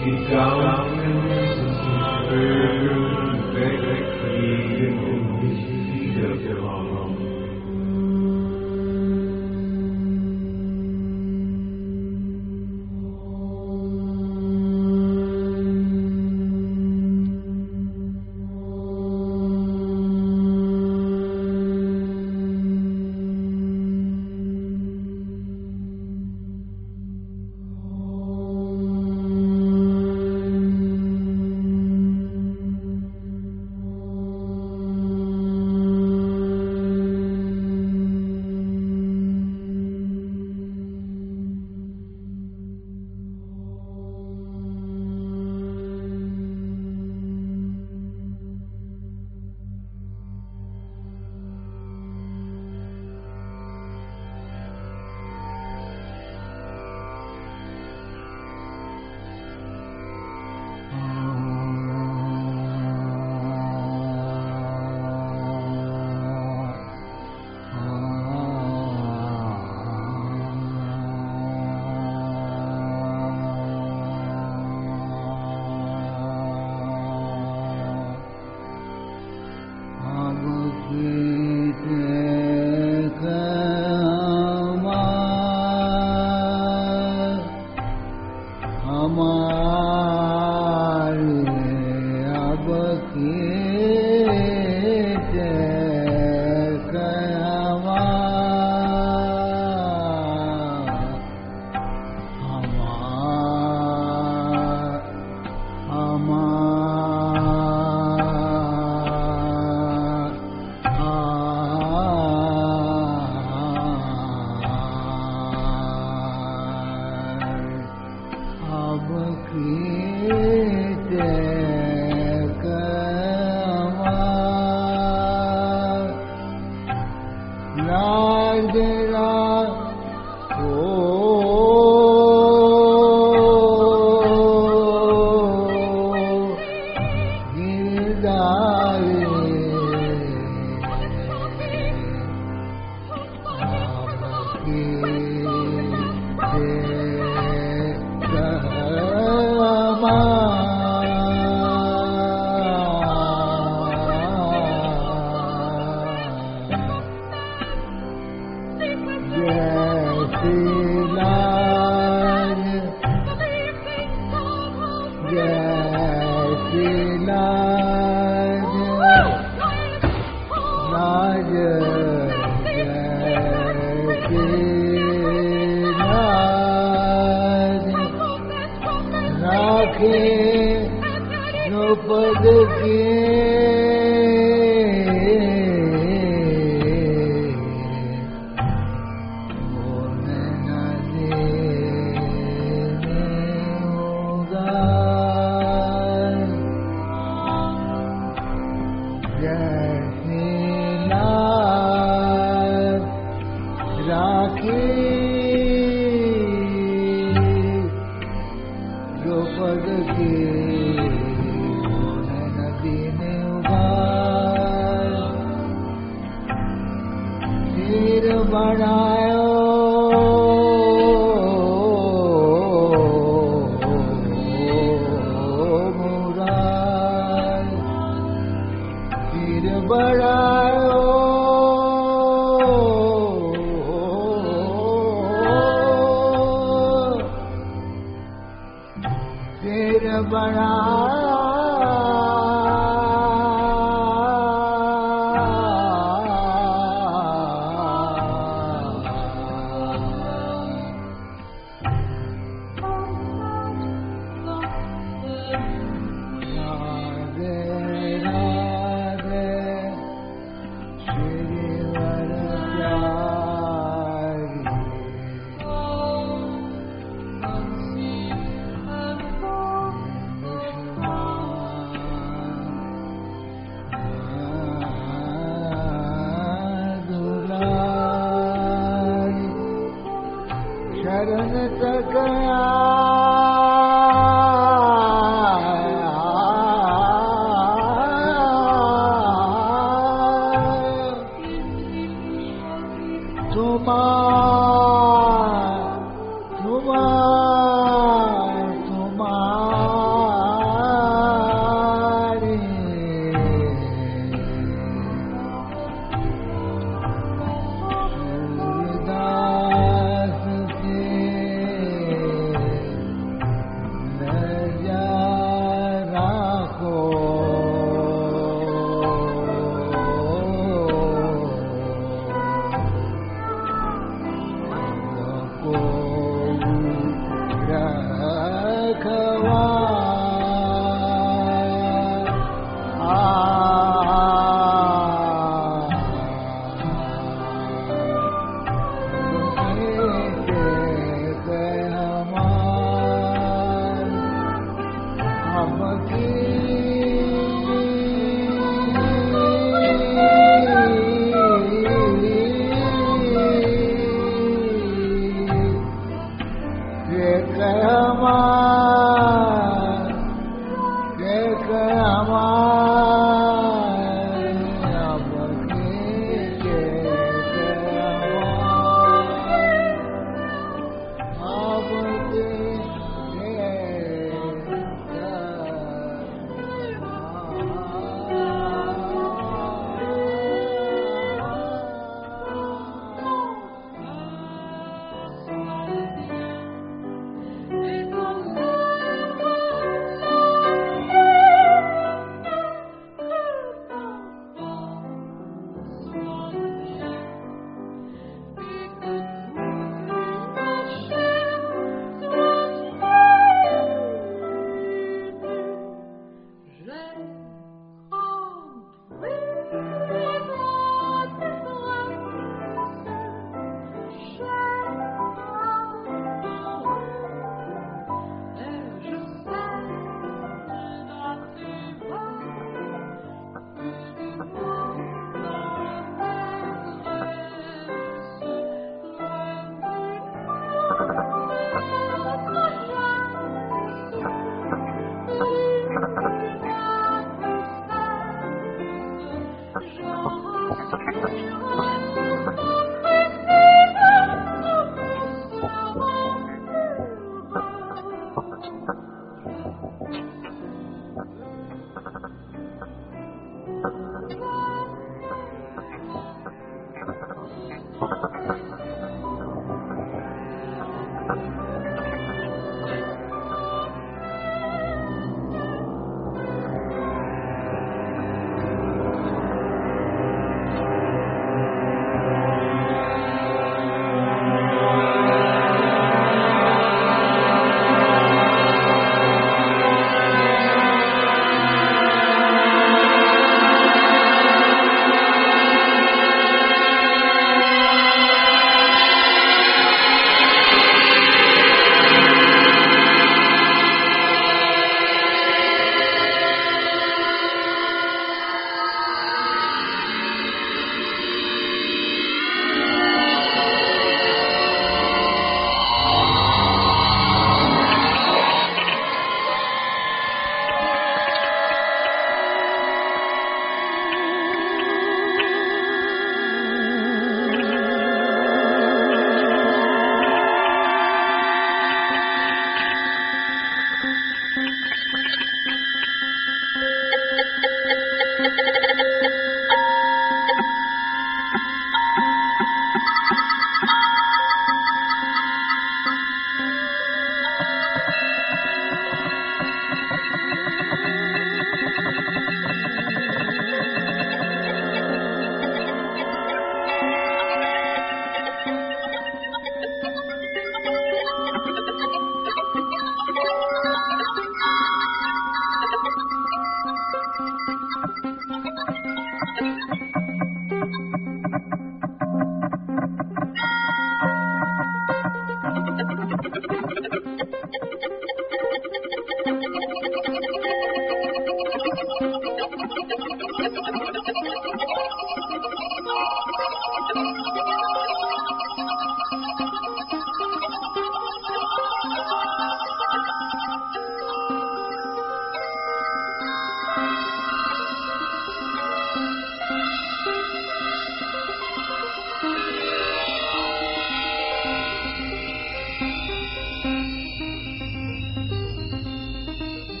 Tumar, Tumar, Tumar.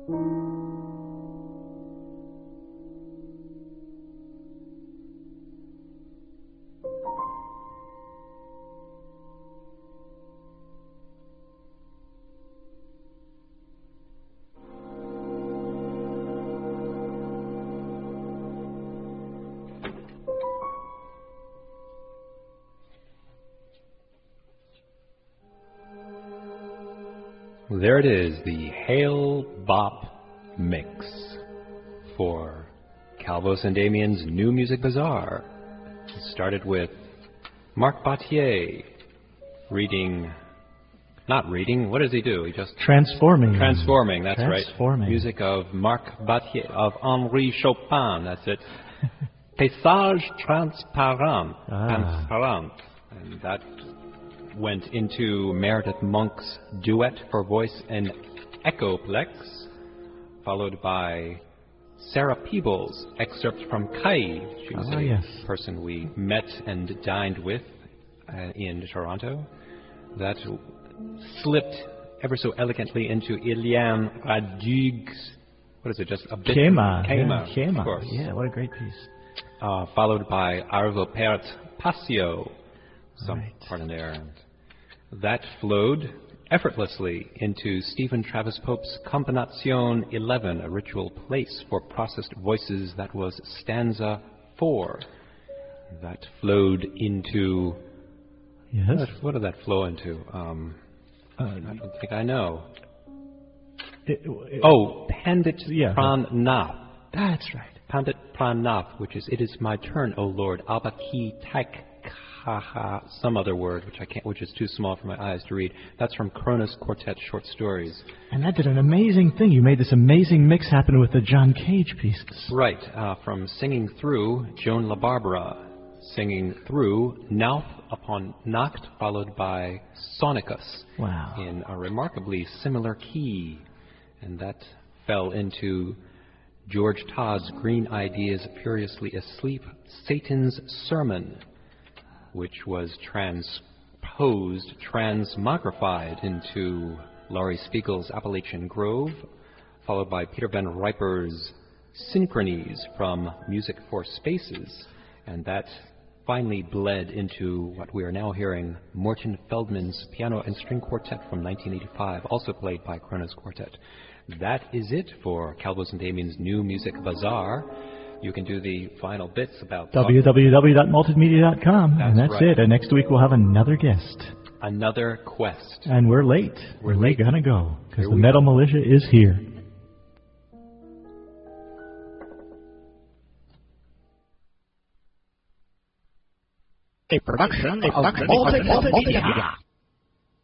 There it is, the Hail Bop Mix for Calvos and Damien's New Music Bazaar. It started with Marc Battier reading, not reading, what does he do? He just... Transforming. Transforming, that's Transforming. right. Music of Marc Battier, of Henri Chopin, that's it. Paysage Transparent. Ah. Transparent. And that went into Meredith Monk's Duet for Voice and Echoplex, followed by Sarah Peebles' excerpt from Kai. She was ah, a yes. person we met and dined with uh, in Toronto. That slipped ever so elegantly into Eliane Radigue's, what is it, just a bit? Kema. Kema, Yeah, Kema. of course. Yeah, what a great piece. Uh, followed by Arvo Pärt Passio, some Right. part in there. And that flowed effortlessly into Stephen Travis Pope's Combinazione eleven, a ritual place for processed voices. That was stanza four. That flowed into... Yes. What, what did that flow into? Um, Uh, I don't think I know. it, it, Oh, Pandit Yeah. Pranath. That's right. Pandit Pranath, which is, it is my turn, O Lord, Abba Ki Tak Kaha, some other word, which I can't, which is too small for my eyes to read. That's from Kronos Quartet Short Stories. And that did an amazing thing. You made this amazing mix happen with the John Cage pieces. Right, uh, from Singing Through, Joan LaBarbera. Singing Through, Nacht upon Nacht, followed by Sonicus. Wow. In a remarkably similar key. And that fell into George Todd's Green Ideas Furiously Asleep, Satan's Sermon, which was transposed, transmogrified into Laurie Spiegel's Appalachian Grove, followed by Peter Van Riper's Synchronies from Music for Spaces, and that finally bled into what we are now hearing, Morton Feldman's Piano and String Quartet from nineteen eighty-five, also played by Kronos Quartet. That is it for Calvos and Damien's New Music Bazaar. You can do the final bits about... w w w dot multimedia dot com. That's And that's right. it. And next week we'll have another guest. Another quest. And we're late. We're We're late. gonna go. Because Here the we Metal go. Militia is here. A production of Multimedia.